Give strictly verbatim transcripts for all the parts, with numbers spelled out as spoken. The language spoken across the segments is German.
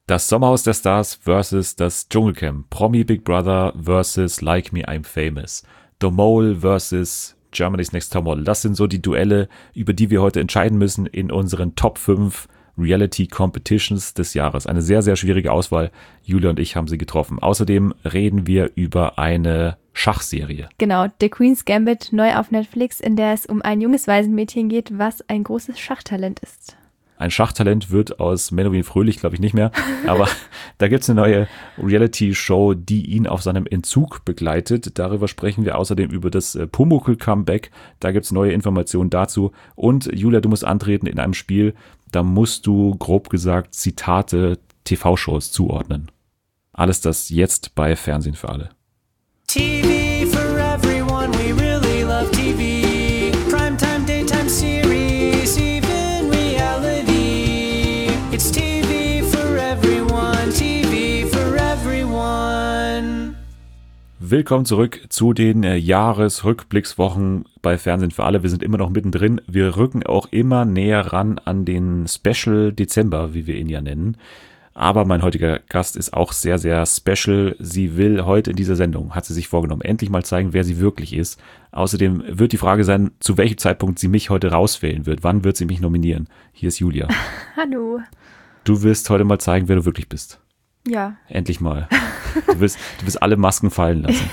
Das Sommerhaus der Stars versus das Dschungelcamp. Promi Big Brother versus Like Me I'm Famous. The Mole versus Germany's Next Topmodel. Das sind so die Duelle, über die wir heute entscheiden müssen in unseren Top fünf Reality Competitions des Jahres. Eine sehr, sehr schwierige Auswahl. Julia und ich haben sie getroffen. Außerdem reden wir über eine Schachserie. Genau, The Queen's Gambit, neu auf Netflix, in der es um ein junges Waisenmädchen geht, was ein großes Schachtalent ist. Ein Schachtalent wird aus Menowin Fröhlich, glaube ich, nicht mehr. Aber da gibt es eine neue Reality-Show, die ihn auf seinem Entzug begleitet. Darüber sprechen wir außerdem über das äh, Pumuckl-Comeback. Da gibt es neue Informationen dazu. Und Julia, du musst antreten in einem Spiel. Da musst du, grob gesagt, Zitate T V-Shows zuordnen. Alles das jetzt bei Fernsehen für alle. T V for everyone, we really love T V. Primetime, daytime series, even reality. It's T V for everyone, T V for everyone. Willkommen zurück zu den äh, Jahresrückblickswochen bei Fernsehen für alle. Wir sind immer noch mittendrin. Wir rücken auch immer näher ran an den Special Dezember, wie wir ihn ja nennen. Aber mein heutiger Gast ist auch sehr, sehr special. Sie will heute in dieser Sendung, hat sie sich vorgenommen, endlich mal zeigen, wer sie wirklich ist. Außerdem wird die Frage sein, zu welchem Zeitpunkt sie mich heute rauswählen wird. Wann wird sie mich nominieren? Hier ist Julia. Hallo. Du wirst heute mal zeigen, wer du wirklich bist. Ja. Endlich mal. Du wirst, du wirst alle Masken fallen lassen.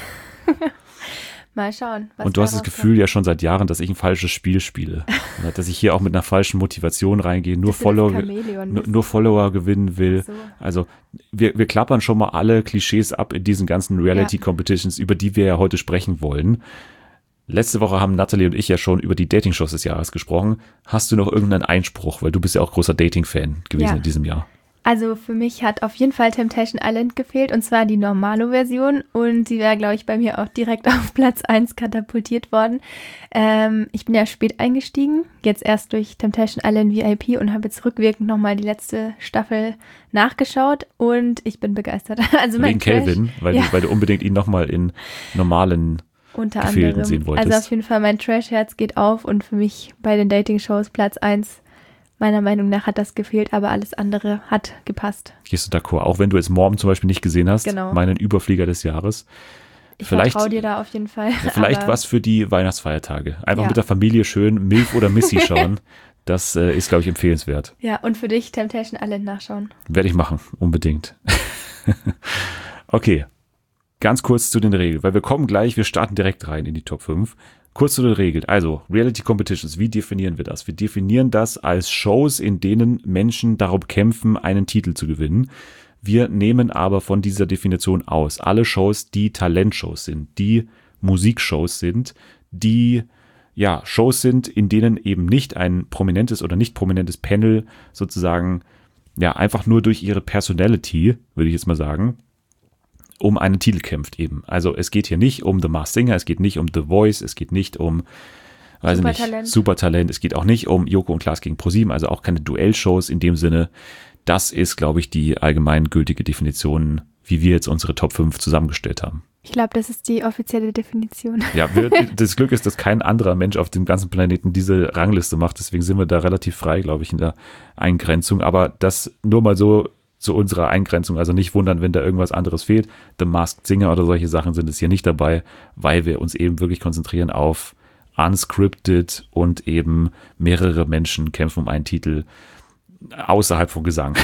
Mal schauen. Was Und du hast das Gefühl ja schon seit Jahren, dass ich ein falsches Spiel spiele. Dass ich hier auch mit einer falschen Motivation reingehe, nur, Follow, nur, nur Follower gewinnen will. So. Also wir, wir klappern schon mal alle Klischees ab in diesen ganzen Reality-Competitions, ja, über die wir ja heute sprechen wollen. Letzte Woche haben Natalie und ich ja schon über die Dating-Shows des Jahres gesprochen. Hast du noch irgendeinen Einspruch? Weil du bist ja auch großer Dating-Fan gewesen, ja, in diesem Jahr. Also für mich hat auf jeden Fall Temptation Island gefehlt, und zwar die Normalo-Version, und sie wäre, glaube ich, bei mir auch direkt auf Platz eins katapultiert worden. Ähm, ich bin ja spät eingestiegen, jetzt erst durch Temptation Island V I P, und habe jetzt rückwirkend nochmal die letzte Staffel nachgeschaut, und ich bin begeistert. Also mein Wegen Kelvin, weil, ja, du, weil du unbedingt ihn nochmal in normalen Unter Gefilden anderem sehen wolltest. Also auf jeden Fall mein Trash-Herz geht auf, und für mich bei den Dating-Shows Platz eins. Meiner Meinung nach hat das gefehlt, aber alles andere hat gepasst. Gehst du d'accord? Auch wenn du jetzt Mormon zum Beispiel nicht gesehen hast, genau, meinen Überflieger des Jahres. Ich vertraue dir da auf jeden Fall. Ja, vielleicht was für die Weihnachtsfeiertage. Einfach, ja, mit der Familie schön Milf oder Missy schauen. Das äh, ist, glaube ich, empfehlenswert. Ja, und für dich Temptation Island nachschauen. Werde ich machen, unbedingt. Okay, ganz kurz zu den Regeln, weil wir kommen gleich, wir starten direkt rein in die Top fünf. Kurz zu den Regeln. Also, Reality Competitions, wie definieren wir das? Wir definieren das als Shows, in denen Menschen darum kämpfen, einen Titel zu gewinnen. Wir nehmen aber von dieser Definition aus alle Shows, die Talentshows sind, die Musikshows sind, die ja Shows sind, in denen eben nicht ein prominentes oder nicht prominentes Panel sozusagen ja einfach nur durch ihre Personality, würde ich jetzt mal sagen, um einen Titel kämpft eben. Also es geht hier nicht um The Masked Singer, es geht nicht um The Voice, es geht nicht um, weiß ich nicht, Supertalent, es geht auch nicht um Joko und Klaas gegen ProSieben, also auch keine Duellshows in dem Sinne. Das ist, glaube ich, die allgemeingültige Definition, wie wir jetzt unsere Top fünf zusammengestellt haben. Ich glaube, das ist die offizielle Definition. Ja, wir, das Glück ist, dass kein anderer Mensch auf dem ganzen Planeten diese Rangliste macht, deswegen sind wir da relativ frei, glaube ich, in der Eingrenzung, aber das nur mal so zu unserer Eingrenzung, also nicht wundern, wenn da irgendwas anderes fehlt. The Masked Singer oder solche Sachen sind es hier nicht dabei, weil wir uns eben wirklich konzentrieren auf unscripted und eben mehrere Menschen kämpfen um einen Titel außerhalb von Gesang.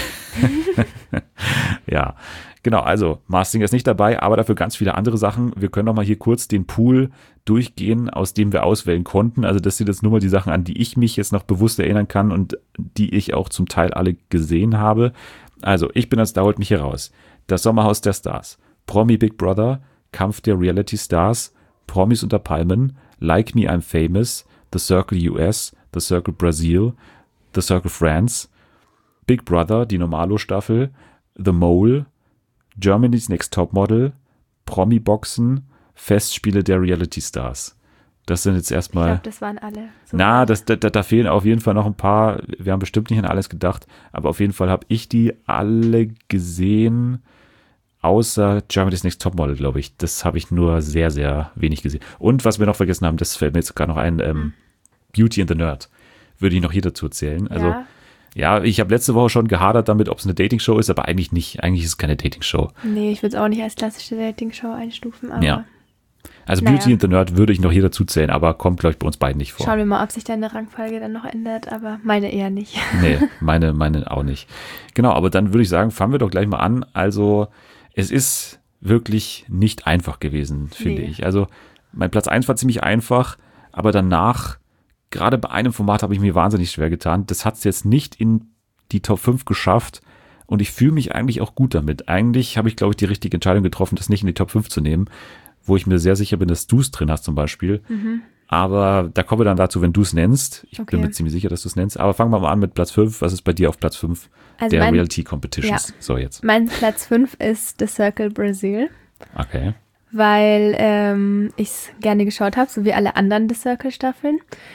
Ja, genau, also Masked Singer ist nicht dabei, aber dafür ganz viele andere Sachen. Wir können noch mal hier kurz den Pool durchgehen, aus dem wir auswählen konnten. Also das sind jetzt nur mal die Sachen, an die ich mich jetzt noch bewusst erinnern kann und die ich auch zum Teil alle gesehen habe. Also, ich bin als Da holt mich hier raus. Das Sommerhaus der Stars, Promi Big Brother, Kampf der Reality Stars, Promis unter Palmen, Like Me I'm Famous, The Circle U S, The Circle Brazil, The Circle France, Big Brother, die Normalo-Staffel, The Mole, Germany's Next Topmodel, Promi-Boxen, Festspiele der Reality Stars. Das sind jetzt erstmal. Ich glaube, das waren alle. So na, das, da, da fehlen auf jeden Fall noch ein paar. Wir haben bestimmt nicht an alles gedacht, aber auf jeden Fall habe ich die alle gesehen, außer Germany's Next Topmodel, glaube ich. Das habe ich nur sehr, sehr wenig gesehen. Und was wir noch vergessen haben, das fällt mir jetzt sogar noch ein, ähm, Beauty and the Nerd. Würde ich noch hier dazu erzählen. Also ja. Ja, ich habe letzte Woche schon gehadert damit, ob es eine Dating-Show ist, aber eigentlich nicht. Eigentlich ist es keine Dating-Show. Nee, ich würde es auch nicht als klassische Dating-Show einstufen, aber Ja. Also Naja. Beauty and the Nerd würde ich noch hier dazu zählen, aber kommt, glaube ich, bei uns beiden nicht vor. schauen wir mal, ob sich deine Rangfolge dann noch ändert, aber meine eher nicht. Nee, meine, meine auch nicht. Genau, aber dann würde ich sagen, fangen wir doch gleich mal an. Also es ist wirklich nicht einfach gewesen, finde Nee. ich. Also mein Platz eins war ziemlich einfach, aber danach, gerade bei einem Format habe ich mir wahnsinnig schwer getan. Das hat es jetzt nicht in die Top fünf geschafft und ich fühle mich eigentlich auch gut damit. Eigentlich habe ich, glaube ich, die richtige Entscheidung getroffen, das nicht in die Top fünf zu nehmen, wo ich mir sehr sicher bin, dass du es drin hast zum Beispiel. Mhm. Aber da kommen wir dann dazu, wenn du es nennst. Ich Okay. bin mir ziemlich sicher, dass du es nennst. Aber fangen wir mal an mit Platz fünf. Was ist bei dir auf Platz fünf Also der mein- Reality Competitions? So, jetzt. Mein Platz fünf ist The Circle Brazil, Okay. weil ähm, ich es gerne geschaut habe, so wie alle anderen The Circle Staffeln.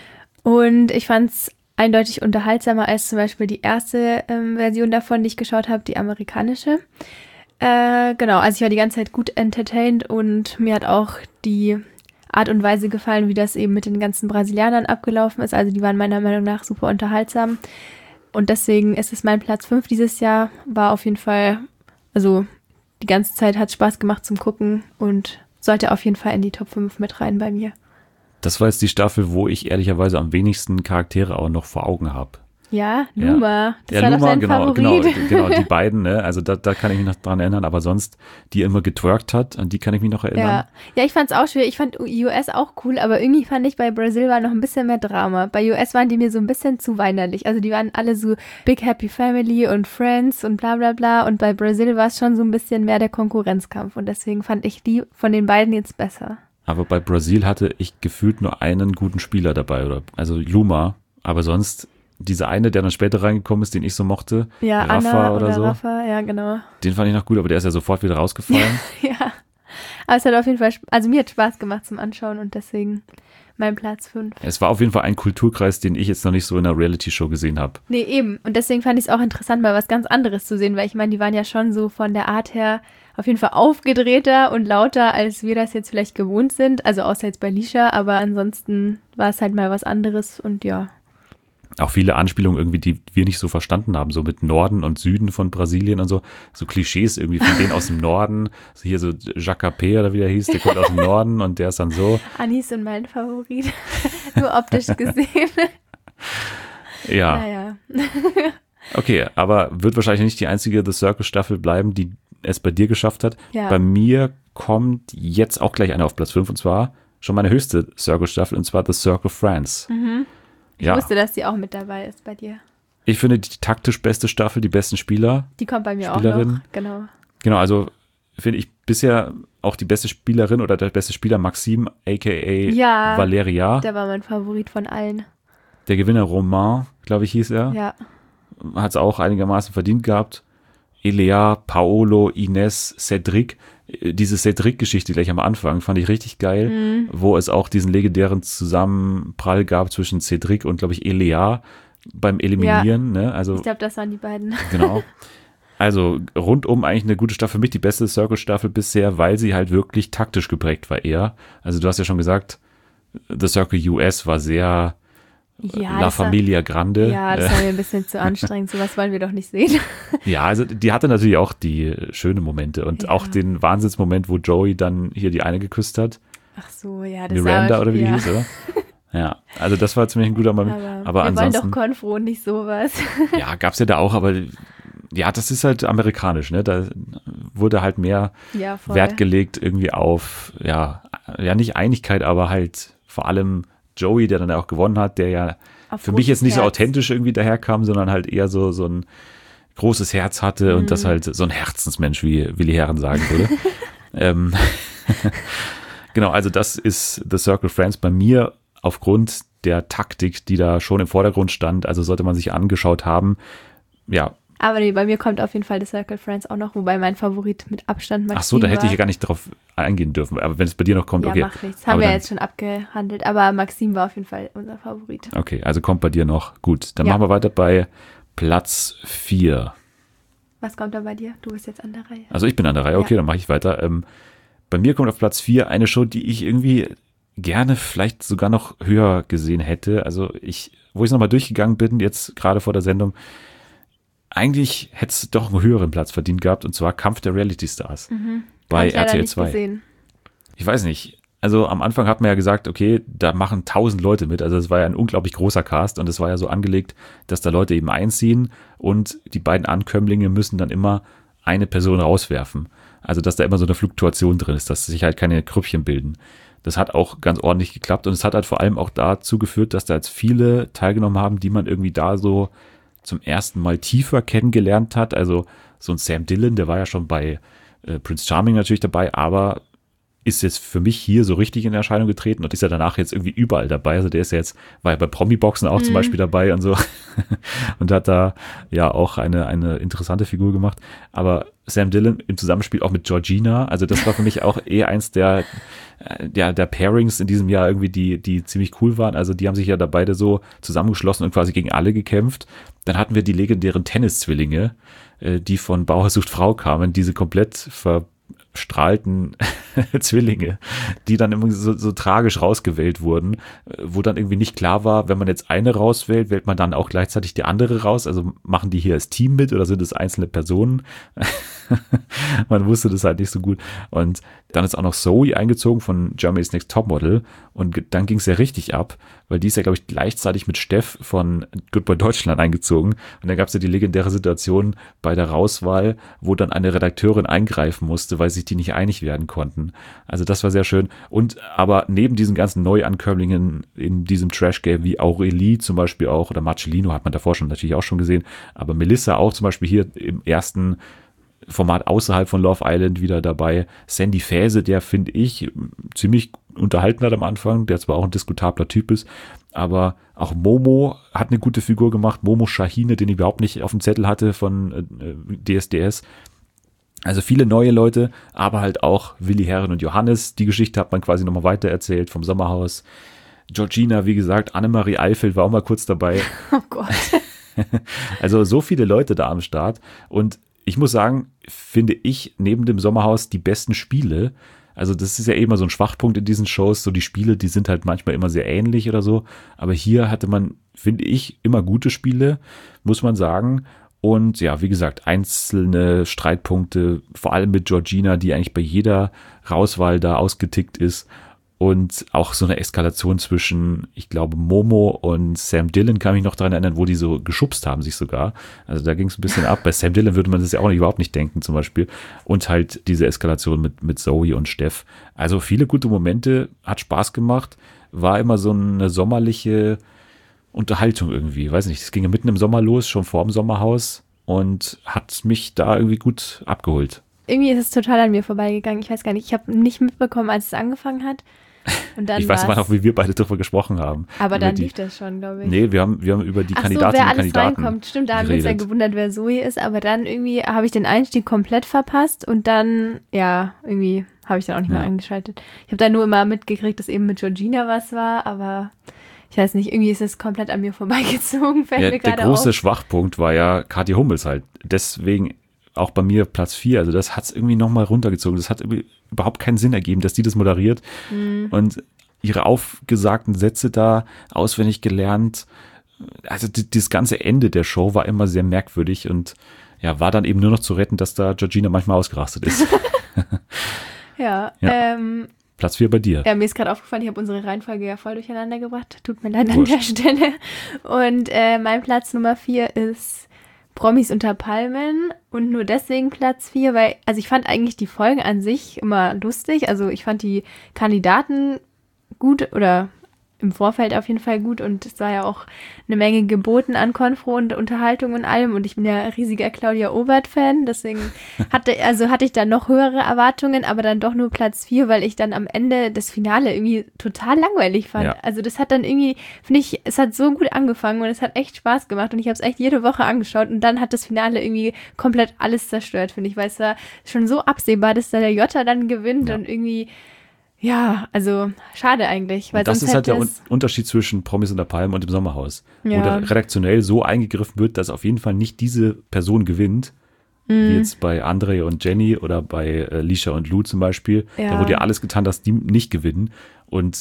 Und ich fand es eindeutig unterhaltsamer als zum Beispiel die erste ähm, Version davon, die ich geschaut habe, die amerikanische. Äh, genau, also ich war die ganze Zeit gut entertained und mir hat auch die Art und Weise gefallen, wie das eben mit den ganzen Brasilianern abgelaufen ist. Also die waren meiner Meinung nach super unterhaltsam. Und deswegen ist es mein Platz fünf dieses Jahr. War auf jeden Fall, also die ganze Zeit hat Spaß gemacht zum Gucken und sollte auf jeden Fall in die Top fünf mit rein bei mir. Das war jetzt die Staffel, wo ich ehrlicherweise am wenigsten Charaktere auch noch vor Augen habe. Ja, Ja. Luma, das Ja, war Luma, doch dein genau, Favorit. genau, genau, die beiden, ne? Also da, da kann ich mich noch dran erinnern, aber sonst, die immer getwerkt hat, an die kann ich mich noch erinnern. Ja. ja, ich fand's auch schwer. Ich fand U S auch cool, aber irgendwie fand ich bei Brasil war noch ein bisschen mehr Drama. Bei U S waren die mir so ein bisschen zu weinerlich. Also die waren alle so Big Happy Family und Friends und bla bla bla. Und bei Brasil war es schon so ein bisschen mehr der Konkurrenzkampf. Und deswegen fand ich die von den beiden jetzt besser. Aber bei Brasil hatte ich gefühlt nur einen guten Spieler dabei, oder also Luma, aber sonst dieser eine, der dann später reingekommen ist, den ich so mochte, Ja, Rafa Anna oder, oder so, Rafa, ja genau. den fand ich noch gut, aber der ist ja sofort wieder rausgefallen. Ja, aber es hat auf jeden Fall, Sp- also mir hat Spaß gemacht zum Anschauen und deswegen mein Platz fünf. Es war auf jeden Fall ein Kulturkreis, den ich jetzt noch nicht so in einer Reality-Show gesehen habe. Nee, eben. Und deswegen fand ich es auch interessant, mal was ganz anderes zu sehen, weil ich meine, die waren ja schon so von der Art her auf jeden Fall aufgedrehter und lauter, als wir das jetzt vielleicht gewohnt sind. Also außer jetzt bei Lisha, aber ansonsten war es halt mal was anderes und ja. Auch viele Anspielungen irgendwie, die wir nicht so verstanden haben, so mit Norden und Süden von Brasilien und so, so Klischees irgendwie von denen aus dem Norden. So hier so Jacapé oder wie der hieß, der kommt aus dem Norden und der ist dann so. Anis sind mein Favorit, nur optisch gesehen. Ja, Naja. okay, aber wird wahrscheinlich nicht die einzige The Circle Staffel bleiben, die es bei dir geschafft hat. Ja. Bei mir kommt jetzt auch gleich eine auf Platz fünf und zwar schon meine höchste Circle Staffel und zwar The Circle France. Ich Ja, wusste, dass die auch mit dabei ist bei dir. ich finde die taktisch beste Staffel, die besten Spieler. Die kommt bei mir auch Spielerin. noch. Genau. Genau, also finde ich bisher auch die beste Spielerin oder der beste Spieler Maxim, aka Ja, Valeria. Der, Der war mein Favorit von allen. Gewinner Romain, glaube ich, hieß er. Ja. Hat es auch einigermaßen verdient gehabt. Elea, Paolo, Ines, Cedric. Äh, Diese Cedric-Geschichte gleich am Anfang fand ich richtig geil, Mhm. wo es auch diesen legendären Zusammenprall gab zwischen Cedric und, glaube ich, Elea beim Eliminieren. Ne? Also Ich glaube, das waren die beiden. genau. Also rundum eigentlich eine gute Staffel, für mich die beste Circle-Staffel bisher, weil sie halt wirklich taktisch geprägt war eher. Also du hast ja schon gesagt, The Circle U S war sehr Ja, La das war, Familia Grande. ja, das war mir ein bisschen zu anstrengend. Sowas wollen wir doch nicht sehen. Ja, also die hatte natürlich auch die schönen Momente und Ja. auch den Wahnsinnsmoment, wo Joey dann hier die eine geküsst hat. Ach so, ja, das Miranda war, oder wie die ja. hieß, oder? Ja, also das war ziemlich ein guter Moment. Aber, Aber, wir ansonsten, wollen doch Konfro und nicht sowas. ja, gab's ja da auch, aber ja, das ist halt amerikanisch, ne? Da wurde halt mehr Ja, voll. Wert gelegt irgendwie auf, ja, ja, nicht Einigkeit, aber halt vor allem Joey, der dann auch gewonnen hat, der ja Auf für mich jetzt nicht so Herz. authentisch irgendwie daherkam, sondern halt eher so, so ein großes Herz hatte Mhm. und das halt so ein Herzensmensch, wie Willi Herren sagen würde. ähm, genau, also das ist The Circle France bei mir aufgrund der Taktik, die da schon im Vordergrund stand. Also sollte man sich angeschaut haben. Ja, Aber nee, bei mir kommt auf jeden Fall The Circle Friends auch noch, wobei mein Favorit mit Abstand Maxim ach so, da hätte war. ich ja gar nicht drauf eingehen dürfen. Aber wenn es bei dir noch kommt, Ja, okay. macht nichts. Haben Aber wir dann- jetzt schon abgehandelt. Aber Maxim war auf jeden Fall unser Favorit. Okay, also kommt bei dir noch. Gut, dann Ja. machen wir weiter bei Platz vier. Was kommt da bei dir? Du bist jetzt an der Reihe. Also ich bin an der Reihe, okay, Ja. dann mache ich weiter. Ähm, bei mir kommt auf Platz vier eine Show, die ich irgendwie gerne vielleicht sogar noch höher gesehen hätte. Also ich, wo ich nochmal durchgegangen bin, jetzt gerade vor der Sendung, eigentlich hätte es doch einen höheren Platz verdient gehabt, und zwar Kampf der Reality Stars Mhm. bei Hab ich leider R T L nicht zwei. gesehen. Ich weiß nicht. Also am Anfang hat man ja gesagt, okay, da machen tausend Leute mit. Also es war ja ein unglaublich großer Cast und es war ja so angelegt, dass da Leute eben einziehen und die beiden Ankömmlinge müssen dann immer eine Person rauswerfen. Also dass da immer so eine Fluktuation drin ist, dass sich halt keine Krüppchen bilden. Das hat auch ganz ordentlich geklappt und es hat halt vor allem auch dazu geführt, dass da jetzt viele teilgenommen haben, die man irgendwie da so zum ersten Mal tiefer kennengelernt hat. Also so ein Sam Dillon, der war ja schon bei äh, Prince Charming natürlich dabei, aber ist jetzt für mich hier so richtig in Erscheinung getreten und ist ja danach jetzt irgendwie überall dabei. Also der ist ja jetzt, war ja bei Promi-Boxen auch Mhm. zum Beispiel dabei und so und hat da ja auch eine, eine interessante Figur gemacht. Aber Sam Dillon im Zusammenspiel auch mit Georgina, also das war für mich auch eh eins der, der, der Pairings in diesem Jahr irgendwie, die, die ziemlich cool waren. Also die haben sich ja da beide so zusammengeschlossen und quasi gegen alle gekämpft. Dann hatten wir die legendären Tennis-Zwillinge, äh, die von Bauer sucht Frau kamen, diese komplett ver strahlten Zwillinge, die dann immer so, so tragisch rausgewählt wurden, wo dann irgendwie nicht klar war, wenn man jetzt eine rauswählt, wählt man dann auch gleichzeitig die andere raus, also machen die hier als Team mit oder sind es einzelne Personen? Man wusste das halt nicht so gut und dann ist auch noch Zoe eingezogen von Germany's Next Topmodel und dann ging es ja richtig ab, weil die ist ja, glaube ich, gleichzeitig mit Steff von Good Boy Deutschland eingezogen und dann gab es ja die legendäre Situation bei der Rauswahl, wo dann eine Redakteurin eingreifen musste, weil sich die nicht einig werden konnten. Also das war sehr schön und aber neben diesen ganzen Neuankömmlingen in diesem Trash-Game wie Aurelie zum Beispiel auch oder Marcellino hat man davor schon natürlich auch schon gesehen, aber Melissa auch zum Beispiel hier im ersten Format außerhalb von Love Island wieder dabei. Sandy Fäse, der finde ich ziemlich unterhalten hat am Anfang, der zwar auch ein diskutabler Typ ist, aber auch Momo hat eine gute Figur gemacht. Momo Shahine, den ich überhaupt nicht auf dem Zettel hatte von äh, D S D S. Also viele neue Leute, aber halt auch Willi Herren und Johannes. Die Geschichte hat man quasi nochmal weitererzählt vom Sommerhaus. Georgina, wie gesagt, Annemarie Eifeld war auch mal kurz dabei. Oh Gott. Also so viele Leute da am Start und ich muss sagen, finde ich neben dem Sommerhaus die besten Spiele. Also das ist ja eh immer so ein Schwachpunkt in diesen Shows. So die Spiele, die sind halt manchmal immer sehr ähnlich oder so. Aber hier hatte man, finde ich, immer gute Spiele, muss man sagen. Und ja, wie gesagt, einzelne Streitpunkte, vor allem mit Georgina, die eigentlich bei jeder Rauswahl da ausgetickt ist. Und auch so eine Eskalation zwischen, ich glaube, Momo und Sam Dillon, kann mich noch daran erinnern, wo die so geschubst haben sich sogar. Also da ging es ein bisschen ab. Bei Sam Dillon würde man das ja auch nicht, überhaupt nicht denken zum Beispiel. Und halt diese Eskalation mit, mit Zoe und Steff. Also viele gute Momente, hat Spaß gemacht. War immer so eine sommerliche Unterhaltung irgendwie. Weiß nicht, es ging ja mitten im Sommer los, schon vor dem Sommerhaus. Und hat mich da irgendwie gut abgeholt. Irgendwie ist es total an mir vorbeigegangen. Ich weiß gar nicht, ich habe nicht mitbekommen, als es angefangen hat. Und dann ich weiß war's- aber noch, wie wir beide darüber gesprochen haben. Aber Über dann die, lief das schon, glaube ich. Nee, wir haben, wir haben über die Ach so, Kandidatinnen wer und alles Kandidaten reinkommt. Stimmt, da haben wir uns ja geredet. gewundert, wer Zoe ist. Aber dann irgendwie habe ich den Einstieg komplett verpasst. Und dann, ja, irgendwie habe ich dann auch nicht Ja. mehr eingeschaltet. Ich habe dann nur immer mitgekriegt, dass eben mit Georgina was war. Aber ich weiß nicht, irgendwie ist es komplett an mir vorbeigezogen. Fällt Ja, mir der gerade große auf. Schwachpunkt war ja Kathi Hummels halt. Deswegen auch bei mir Platz vier. Also das hat es irgendwie nochmal runtergezogen. Das hat irgendwie überhaupt keinen Sinn ergeben, dass die das moderiert. Mhm. Und ihre aufgesagten Sätze da auswendig gelernt. Also die, das ganze Ende der Show war immer sehr merkwürdig und ja, war dann eben nur noch zu retten, dass da Georgina manchmal ausgerastet ist. Ja, Ja. ähm, Platz vier bei dir. Ja, mir ist gerade aufgefallen, ich habe unsere Reihenfolge ja voll durcheinander gebracht. Tut mir leid an Wurscht. der Stelle. Und äh, mein Platz Nummer vier ist Promis unter Palmen. Und nur deswegen Platz vier, weil, also ich fand eigentlich die Folgen an sich immer lustig. Also ich fand die Kandidaten gut oder im Vorfeld auf jeden Fall gut und es war ja auch eine Menge geboten an Konfro und Unterhaltung und allem und ich bin ja riesiger Claudia Obert-Fan, deswegen hatte, also hatte ich da noch höhere Erwartungen, aber dann doch nur Platz vier, weil ich dann am Ende das Finale irgendwie total langweilig fand. Ja. Also das hat dann irgendwie, finde ich, es hat so gut angefangen und es hat echt Spaß gemacht und ich habe es echt jede Woche angeschaut und dann hat das Finale irgendwie komplett alles zerstört, finde ich, weil es war schon so absehbar, dass da der Jota dann gewinnt Ja. und irgendwie ja, also schade eigentlich. Weil Und das sonst ist halt der hätte Un es- Unterschied zwischen Promis unter Palmen und dem Sommerhaus. Ja. Wo da redaktionell so eingegriffen wird, dass auf jeden Fall nicht diese Person gewinnt, Mhm. wie jetzt bei André und Jenny oder bei äh, Lisha und Lou zum Beispiel. Ja. Da wurde ja alles getan, dass die nicht gewinnen. Und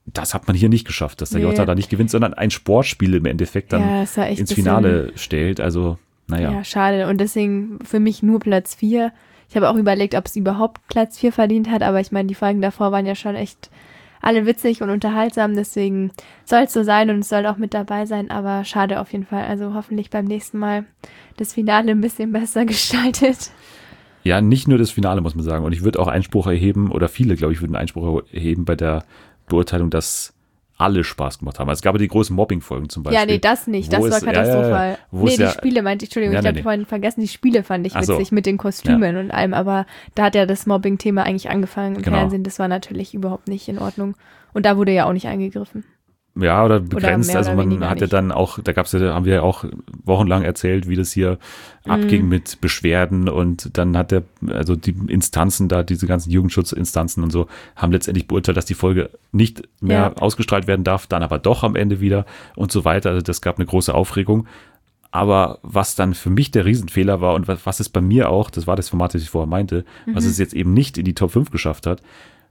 das hat man hier nicht geschafft, dass der Nee. Jota da nicht gewinnt, sondern ein Sportspiel im Endeffekt dann Ja, das war echt ins bisschen- Finale stellt. Also, naja. Ja, schade. Und deswegen für mich nur Platz vier. Ich habe auch überlegt, ob es überhaupt Platz vier verdient hat, aber ich meine, die Folgen davor waren ja schon echt alle witzig und unterhaltsam, deswegen soll es so sein und es soll auch mit dabei sein, aber schade auf jeden Fall. Also hoffentlich beim nächsten Mal das Finale ein bisschen besser gestaltet. Ja, nicht nur das Finale, muss man sagen. Und ich würde auch Einspruch erheben, oder viele, glaube ich, würden Einspruch erheben bei der Beurteilung, dass alle Spaß gemacht haben. Also es gab ja die großen Mobbing-Folgen zum Beispiel. Ja, nee, das nicht. Das wo war es- ja, ja, ja, katastrophal. wo nee, es die ja- Spiele meinte ich, Entschuldigung, Ja, ich nee, habe nee. vorhin vergessen, die Spiele fand ich Ach so. witzig mit den Kostümen und allem, aber da hat ja das Mobbing-Thema eigentlich angefangen im Genau. Fernsehen. Das war natürlich überhaupt nicht in Ordnung. Und da wurde ja auch nicht eingegriffen. Ja, oder begrenzt. mehr also oder man weniger hat ja nicht. dann auch, da gab's ja, haben wir ja auch wochenlang erzählt, wie das hier abging mit Beschwerden und dann hat der, also die Instanzen da, diese ganzen Jugendschutzinstanzen und so, haben letztendlich beurteilt, dass die Folge nicht mehr Ja. ausgestrahlt werden darf, dann aber doch am Ende wieder und so weiter. Also das gab eine große Aufregung. Aber was dann für mich der Riesenfehler war und was, was es bei mir auch, das war das Format, das ich vorher meinte, was es jetzt eben nicht in die Top fünf geschafft hat,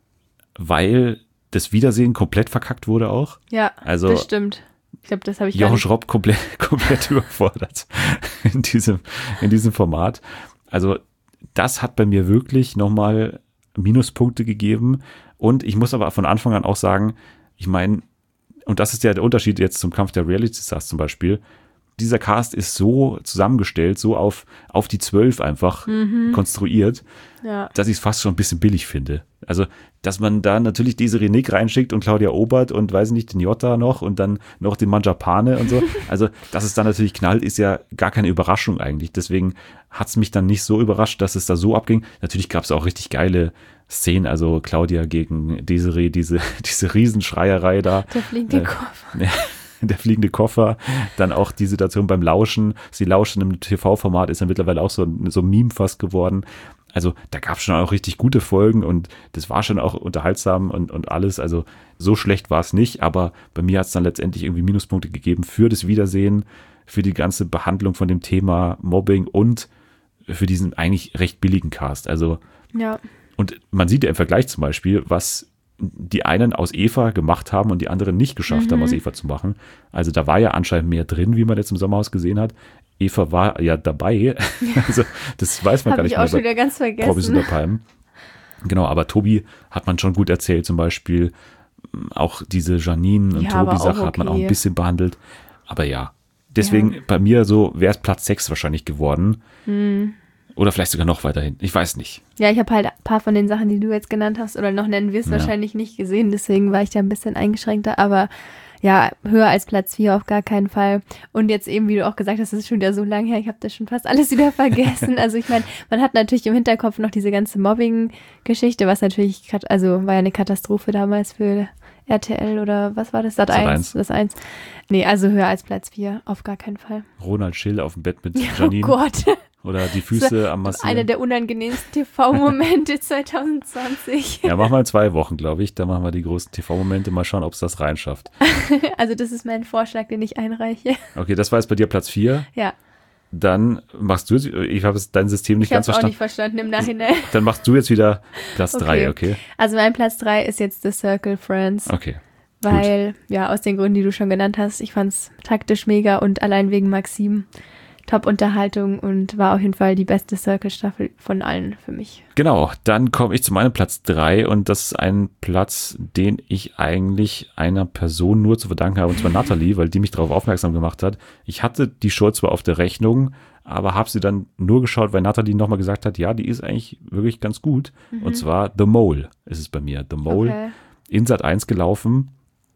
weil das Wiedersehen komplett verkackt wurde auch. Ja, Also- das stimmt. Ich glaube, das habe ich gar Jochen nicht. Schropp komplett, komplett überfordert in diesem, in diesem Format. Also das hat bei mir wirklich nochmal Minuspunkte gegeben. Und ich muss aber von Anfang an auch sagen, ich meine, und das ist ja der Unterschied jetzt zum Kampf der Reality Stars zum Beispiel, dieser Cast ist so zusammengestellt, so auf, auf die zwölf einfach konstruiert, Ja. dass ich es fast schon ein bisschen billig finde. Also, dass man da natürlich diese Renick reinschickt und Claudia Obert und weiß nicht, den Jota noch und dann noch den Manjapane und so. Also, dass es dann natürlich knallt, ist ja gar keine Überraschung eigentlich. Deswegen hat es mich dann nicht so überrascht, dass es da so abging. Natürlich gab es auch richtig geile Szenen, also Claudia gegen Desiree, diese, diese Riesenschreierei da. Der fliegende Äh, Koffer. Der fliegende Koffer, dann auch die Situation beim Lauschen. Sie lauschen im T V-Format ist ja mittlerweile auch so, so ein Meme fast geworden. Also da gab es schon auch richtig gute Folgen und das war schon auch unterhaltsam und, und alles. Also so schlecht war es nicht, aber bei mir hat es dann letztendlich irgendwie Minuspunkte gegeben für das Wiedersehen, für die ganze Behandlung von dem Thema Mobbing und für diesen eigentlich recht billigen Cast. Also Ja. und man sieht ja im Vergleich zum Beispiel, was die einen aus Eva gemacht haben und die anderen nicht geschafft haben, aus Eva zu machen. Also da war ja anscheinend mehr drin, wie man jetzt im Sommerhaus gesehen hat. Eva war ja dabei. Also das weiß man gar Habe nicht ich auch mehr schon bei wieder ganz Promis vergessen. unter Palmen. Genau, aber Tobi hat man schon gut erzählt, zum Beispiel auch diese Janine und Ja, aber Tobi-Sache auch hat man auch ein okay. bisschen behandelt. Aber ja, deswegen Ja. bei mir so wäre es Platz sechs wahrscheinlich geworden. Hm. Oder vielleicht sogar noch weiterhin. Ich weiß nicht. Ja, ich habe halt ein paar von den Sachen, die du jetzt genannt hast oder noch nennen wirst, Ja. wahrscheinlich nicht gesehen. Deswegen war ich da ein bisschen eingeschränkter. Aber ja, höher als Platz vier auf gar keinen Fall. Und jetzt eben, wie du auch gesagt hast, das ist schon wieder so lange her. Ich habe das schon fast alles wieder vergessen. Also ich meine, man hat natürlich im Hinterkopf noch diese ganze Mobbing-Geschichte, was natürlich, kat- also war ja eine Katastrophe damals für R T L oder was war das? Sat eins. Das eins. Nee, also höher als Platz vier, auf gar keinen Fall. Ronald Schill auf dem Bett mit Oh Janine. Gott. Oder die Füße am Massieren. Einer der unangenehmsten T V-Momente zwanzig zwanzig. Ja, machen wir in zwei Wochen, glaube ich. Da machen wir die großen T V-Momente. Mal schauen, ob es das reinschafft. Also das ist mein Vorschlag, den ich einreiche. Okay, das war jetzt bei dir Platz vier. Ja, Dann machst du, ich habe dein System nicht ich habe ganz es auch verstanden. nicht verstanden im Nachhinein. Dann machst du jetzt wieder Platz Okay. drei, okay? Also mein Platz drei ist jetzt The Circle Friends, Okay. weil, ja, aus den Gründen, die du schon genannt hast, ich fand es taktisch mega und allein wegen Maxim Top-Unterhaltung und war auf jeden Fall die beste Circle-Staffel von allen für mich. Genau, dann komme ich zu meinem Platz drei und das ist ein Platz, den ich eigentlich einer Person nur zu verdanken habe, und zwar Natalie, weil die mich darauf aufmerksam gemacht hat. Ich hatte die Show zwar auf der Rechnung, aber habe sie dann nur geschaut, weil Natalie nochmal gesagt hat, ja, die ist eigentlich wirklich ganz gut. Und zwar The Mole ist es bei mir. The Mole Okay. in Sat eins gelaufen,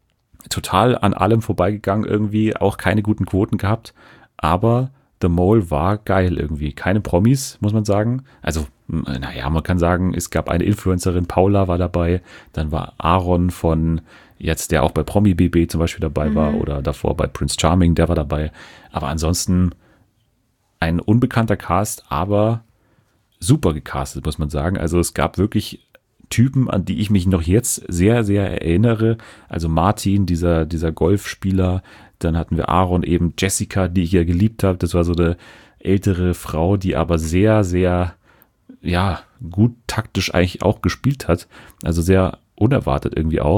total an allem vorbeigegangen irgendwie, auch keine guten Quoten gehabt, aber The Mole war geil irgendwie. Keine Promis, muss man sagen. Also, naja, man kann sagen, es gab eine Influencerin, Paula war dabei, dann war Aaron von jetzt, der auch bei Promi B B zum Beispiel dabei war oder davor bei Prince Charming, der war dabei. Aber ansonsten ein unbekannter Cast, aber super gecastet, muss man sagen. Also es gab wirklich Typen, an die ich mich noch jetzt sehr, sehr erinnere. Also Martin, dieser, dieser Golfspieler. Dann hatten wir Aaron, eben Jessica, die ich ja geliebt habe. Das war so eine ältere Frau, die aber sehr, sehr, ja, gut taktisch eigentlich auch gespielt hat. Also sehr unerwartet irgendwie auch.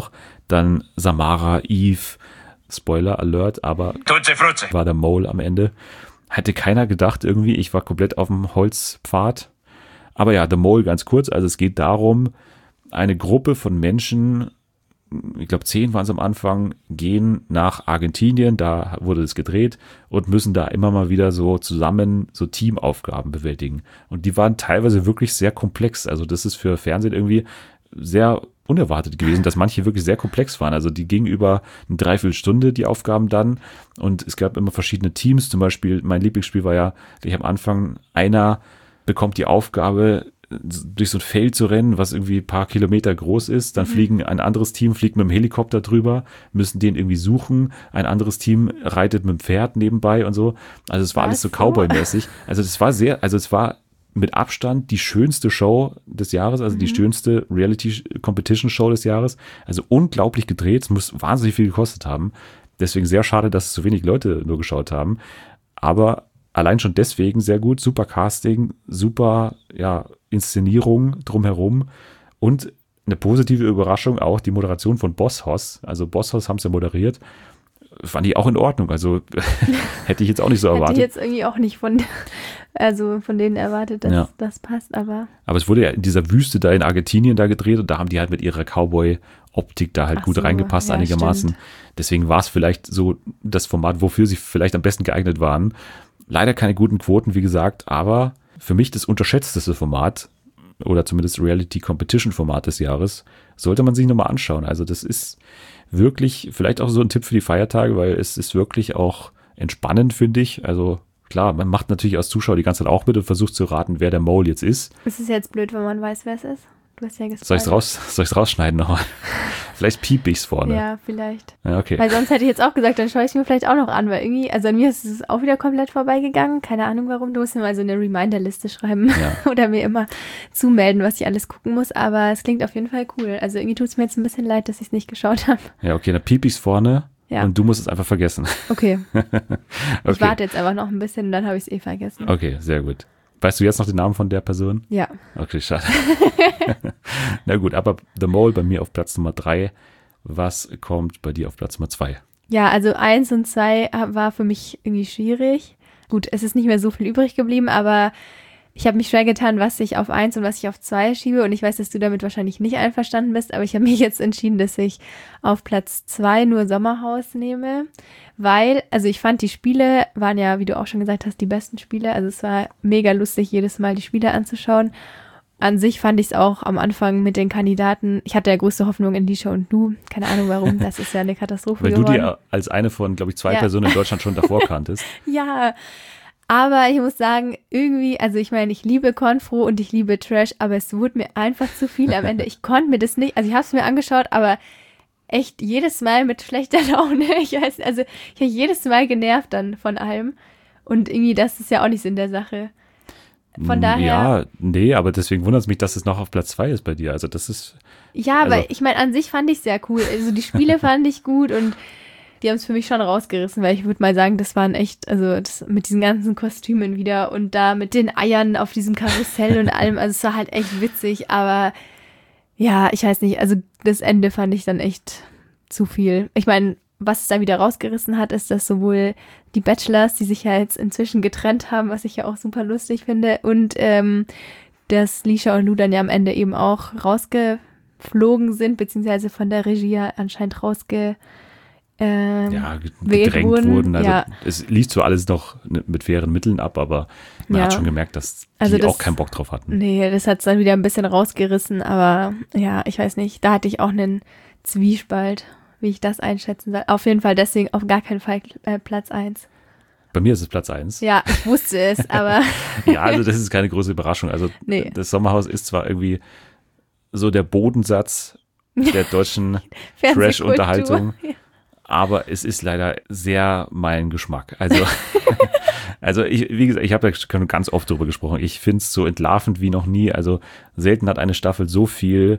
Dann Samara, Eve, Spoiler Alert, aber war der Mole am Ende. Hätte keiner gedacht irgendwie, ich war komplett auf dem Holzpfad. Aber ja, The Mole ganz kurz, also es geht darum, eine Gruppe von Menschen, ich glaube zehn waren es am Anfang, gehen nach Argentinien, da wurde es gedreht und müssen da immer mal wieder so zusammen so Teamaufgaben bewältigen. Und die waren teilweise wirklich sehr komplex, also das ist für Fernsehen irgendwie sehr unerwartet gewesen, dass manche wirklich sehr komplex waren. Also die gingen über eine Dreiviertelstunde, die Aufgaben dann. Und es gab immer verschiedene Teams. Zum Beispiel, mein Lieblingsspiel war ja, ich am Anfang, einer bekommt die Aufgabe, durch so ein Feld zu rennen, was irgendwie ein paar Kilometer groß ist. Dann mhm. fliegen ein anderes Team, fliegt mit dem Helikopter drüber, müssen den irgendwie suchen. Ein anderes Team reitet mit dem Pferd nebenbei und so. Also es war was alles so Cowboy-mäßig. Also das war sehr, also es war mit Abstand die schönste Show des Jahres, also mhm. die schönste Reality-Competition-Show des Jahres. Also unglaublich gedreht, es muss wahnsinnig viel gekostet haben. Deswegen sehr schade, dass so wenig Leute nur geschaut haben. Aber allein schon deswegen sehr gut, super Casting, super ja, Inszenierung drumherum und eine positive Überraschung auch die Moderation von Boss Hoss. Also Boss Hoss haben sie moderiert. Fand ich auch in Ordnung. Also hätte ich jetzt auch nicht so erwartet. Hätte ich jetzt irgendwie auch nicht von, also von denen erwartet, dass ja. das passt, aber. Aber es wurde ja in dieser Wüste da in Argentinien da gedreht und da haben die halt mit ihrer Cowboy-Optik da halt Ach gut so, reingepasst ja, einigermaßen. stimmt. Deswegen Deswegen war es vielleicht so das Format, wofür sie vielleicht am besten geeignet waren. Leider keine guten Quoten, wie gesagt, aber für mich das unterschätzteste Format oder zumindest Reality-Competition-Format des Jahres sollte man sich nochmal anschauen. Also das ist wirklich vielleicht auch so ein Tipp für die Feiertage, weil es ist wirklich auch entspannend, finde ich. Also klar, man macht natürlich als Zuschauer die ganze Zeit auch mit und versucht zu raten, wer der Mole jetzt ist. Es ist jetzt blöd, wenn man weiß, wer es ist. Du hast ja Soll ich es raus, soll ich's rausschneiden nochmal? Vielleicht piep ich's vorne. Ja, vielleicht. Ja, okay. Weil sonst hätte ich jetzt auch gesagt, dann schaue ich es mir vielleicht auch noch an, weil irgendwie, also an mir ist es auch wieder komplett vorbeigegangen. Keine Ahnung warum. Du musst mir mal so eine Reminder-Liste schreiben Ja. oder mir immer zumelden, was ich alles gucken muss. Aber es klingt auf jeden Fall cool. Also irgendwie tut es mir jetzt ein bisschen leid, dass ich es nicht geschaut habe. Ja, okay, dann piep ich's vorne Ja. und du musst es einfach vergessen. Okay. Okay. Ich warte jetzt einfach noch ein bisschen und dann habe ich es eh vergessen. Okay, sehr gut. Weißt du jetzt noch den Namen von der Person? Ja. Okay, schade. Na gut, aber The Mole bei mir auf Platz Nummer drei. Was kommt bei dir auf Platz Nummer zwei? Ja, also eins und zwei war für mich irgendwie schwierig. Gut, es ist nicht mehr so viel übrig geblieben, aber ich habe mich schwer getan, was ich auf eins und was ich auf zwei schiebe. Und ich weiß, dass du damit wahrscheinlich nicht einverstanden bist, aber ich habe mich jetzt entschieden, dass ich auf Platz zwei nur Sommerhaus nehme. Weil, also ich fand, die Spiele waren ja, wie du auch schon gesagt hast, die besten Spiele. Also es war mega lustig, jedes Mal die Spiele anzuschauen. An sich fand ich es auch am Anfang mit den Kandidaten, ich hatte ja größte Hoffnung in Lisha und Nu. Keine Ahnung warum, das ist ja eine Katastrophe Weil geworden. du die als eine von, glaube ich, zwei Ja. Personen in Deutschland schon davor kanntest. Ja, aber ich muss sagen, irgendwie, also ich meine, ich liebe Konfro und ich liebe Trash, aber es wurde mir einfach zu viel am Ende. Ich konnte mir das nicht, also ich habe es mir angeschaut, aber echt jedes Mal mit schlechter Laune. Ich weiß, also ich habe jedes Mal genervt dann von allem. Und irgendwie, das ist ja auch nicht Sinn der Sache. Von daher. Ja, nee, aber deswegen wundert es mich, dass es noch auf Platz zwei ist bei dir. Also das ist. Ja, also, weil ich meine, an sich fand ich es sehr cool. Also die Spiele fand ich gut und die haben es für mich schon rausgerissen, weil ich würde mal sagen, das waren echt, also das, mit diesen ganzen Kostümen wieder und da mit den Eiern auf diesem Karussell und allem, also es war halt echt witzig, aber ja, ich weiß nicht, also das Ende fand ich dann echt zu viel. Ich meine, was es da wieder rausgerissen hat, ist, dass sowohl die Bachelors, die sich ja jetzt inzwischen getrennt haben, was ich ja auch super lustig finde, und ähm, dass Lisha und Lu dann ja am Ende eben auch rausgeflogen sind, beziehungsweise von der Regie anscheinend rausge ähm, ja, wählt gedrängt wurden. wurden. Also Ja. es lief zwar alles noch mit fairen Mitteln ab, aber man Ja. hat schon gemerkt, dass die Also das- auch keinen Bock drauf hatten. Nee, das hat es dann wieder ein bisschen rausgerissen, aber ja, ich weiß nicht, da hatte ich auch einen Zwiespalt, wie ich das einschätzen soll. Auf jeden Fall deswegen auf gar keinen Fall äh, Platz eins. Bei mir ist es Platz eins. Ja, ich wusste es, aber Ja, also das ist keine große Überraschung. Also Nee. das Sommerhaus ist zwar irgendwie so der Bodensatz der deutschen Fernsehkultur. Trash-Unterhaltung, aber es ist leider sehr mein Geschmack. Also, also ich, wie gesagt, ich habe da schon ganz oft drüber gesprochen. Ich finde es so entlarvend wie noch nie. Also selten hat eine Staffel so viel,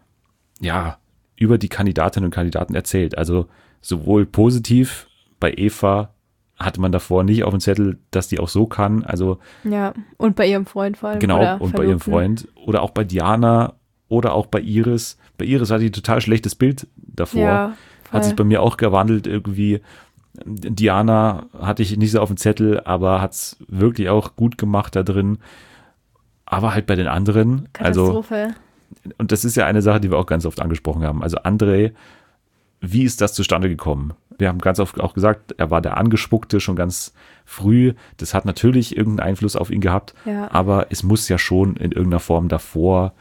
ja, über die Kandidatinnen und Kandidaten erzählt. Also sowohl positiv bei Eva hatte man davor nicht auf dem Zettel, dass die auch so kann. Also Ja, und bei ihrem Freund vor allem. genau, oder und bei ihrem Verlobten. Freund. Oder auch bei Diana oder auch bei Iris. Bei Iris hatte ich ein total schlechtes Bild davor. Ja, voll. Hat sich bei mir auch gewandelt irgendwie. Diana hatte ich nicht so auf dem Zettel, aber hat es wirklich auch gut gemacht da drin. Aber halt bei den anderen, also, Katastrophe. und das ist ja eine Sache, die wir auch ganz oft angesprochen haben. Also André, wie ist das zustande gekommen? Wir haben ganz oft auch gesagt, er war der Angespuckte schon ganz früh. Das hat natürlich irgendeinen Einfluss auf ihn gehabt, Ja. aber es muss ja schon in irgendeiner Form davor,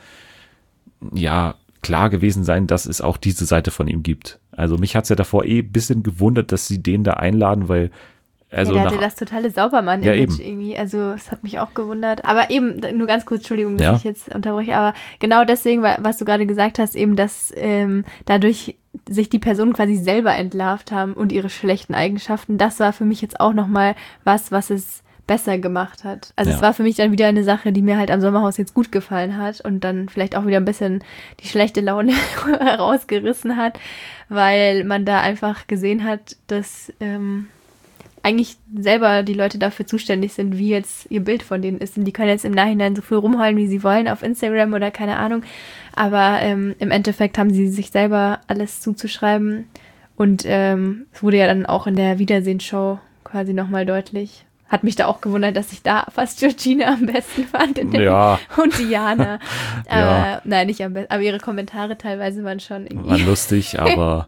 ja, klar gewesen sein, dass es auch diese Seite von ihm gibt. Also mich hat es ja davor eh ein bisschen gewundert, dass sie den da einladen, weil also ja, der nach, hatte das totale Saubermann-Image Ja, eben. irgendwie. Also es hat mich auch gewundert. Aber eben, nur ganz kurz, Entschuldigung, dass Ja. ich jetzt unterbreche, aber genau deswegen, wa- was du gerade gesagt hast, eben, dass ähm, dadurch sich die Personen quasi selber entlarvt haben und ihre schlechten Eigenschaften, das war für mich jetzt auch nochmal was, was es besser gemacht hat. Also Ja. es war für mich dann wieder eine Sache, die mir halt am Sommerhaus jetzt gut gefallen hat und dann vielleicht auch wieder ein bisschen die schlechte Laune herausgerissen hat, weil man da einfach gesehen hat, dass ähm, eigentlich selber die Leute dafür zuständig sind, wie jetzt ihr Bild von denen ist. Und die können jetzt im Nachhinein so viel rumheulen, wie sie wollen auf Instagram oder keine Ahnung. Aber ähm, im Endeffekt haben sie sich selber alles zuzuschreiben. Und ähm, es wurde ja dann auch in der Wiedersehen-Show quasi nochmal deutlich. Hat mich da auch gewundert, dass ich da fast Georgina am besten fand in der Ja. und Diana. Ja. äh, nein, nicht am besten, aber ihre Kommentare teilweise waren schon irgendwie. war lustig, aber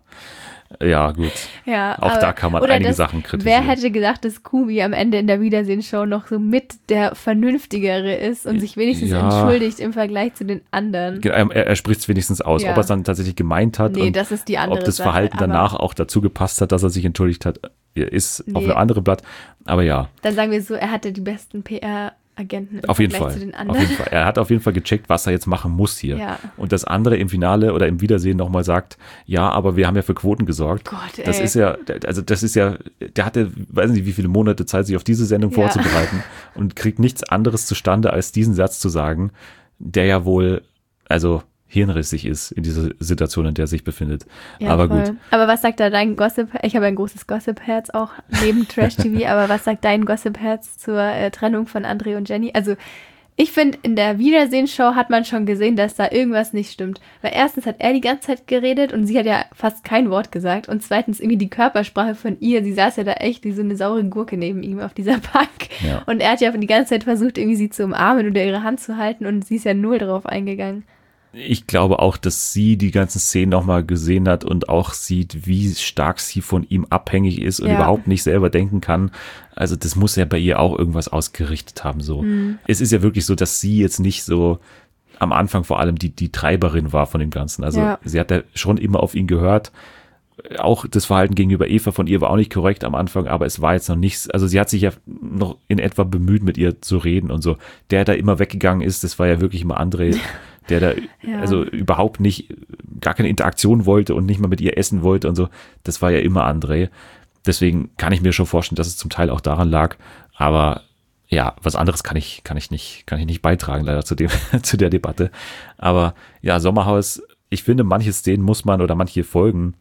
ja, gut. Ja, Auch aber- da kann man oder einige das, Sachen kritisieren. Wer hätte gedacht, dass Kubi am Ende in der Wiedersehen-Show noch so mit der Vernünftigere ist und sich wenigstens Ja. entschuldigt im Vergleich zu den anderen? Ge- Er, er spricht es wenigstens aus, Ja. ob er es dann tatsächlich gemeint hat Nee, und das ist die andere ob das Sache, Verhalten aber- danach auch dazu gepasst hat, dass er sich entschuldigt hat, ist auf Nee. einem anderen Blatt. Aber ja, Dann sagen wir so, er hatte die besten P R-Agenten im auf jeden Vergleich Fall. zu den Auf anderen. jeden Fall. Er hat auf jeden Fall gecheckt, was er jetzt machen muss hier. Ja. Und das andere im Finale oder im Wiedersehen nochmal sagt, ja, aber wir haben ja für Quoten gesorgt. Gott, Das ey. ist ja, also das ist ja, der hatte, weiß nicht, wie viele Monate Zeit, sich auf diese Sendung Ja. vorzubereiten und kriegt nichts anderes zustande, als diesen Satz zu sagen, der ja wohl, also hirnrissig ist in dieser Situation, in der er sich befindet. Ja, aber voll. gut. Aber was sagt da dein Gossip? Ich habe ein großes Gossip-Herz auch neben Trash-T V, aber was sagt dein Gossip-Herz zur äh, Trennung von André und Jenny? Also ich finde, in der Wiedersehen-Show hat man schon gesehen, dass da irgendwas nicht stimmt. Weil erstens hat er die ganze Zeit geredet und sie hat ja fast kein Wort gesagt. Und zweitens irgendwie die Körpersprache von ihr. Sie saß ja da echt wie so eine saure Gurke neben ihm auf dieser Bank. Ja. Und er hat ja die ganze Zeit versucht, irgendwie sie zu umarmen oder ihre Hand zu halten. Und sie ist ja null drauf eingegangen. Ich glaube auch, dass sie die ganzen Szenen nochmal gesehen hat und auch sieht, wie stark sie von ihm abhängig ist und Ja. überhaupt nicht selber denken kann. Also das muss ja bei ihr auch irgendwas ausgerichtet haben. So. Mhm. Es ist ja wirklich so, dass sie jetzt nicht so am Anfang vor allem die, die Treiberin war von dem Ganzen. Also Ja. sie hat ja schon immer auf ihn gehört. Auch das Verhalten gegenüber Eva von ihr war auch nicht korrekt am Anfang, aber es war jetzt noch nichts, also sie hat sich ja noch in etwa bemüht, mit ihr zu reden und so. Der da immer weggegangen ist, das war ja wirklich immer André, der da Ja. also überhaupt nicht, gar keine Interaktion wollte und nicht mal mit ihr essen wollte und so. Das war ja immer André. Deswegen kann ich mir schon vorstellen, dass es zum Teil auch daran lag, aber ja, was anderes kann ich, kann ich nicht, kann ich nicht beitragen, leider zu dem, zu der Debatte. Aber ja, Sommerhaus, ich finde, manche Szenen muss man oder manche Folgen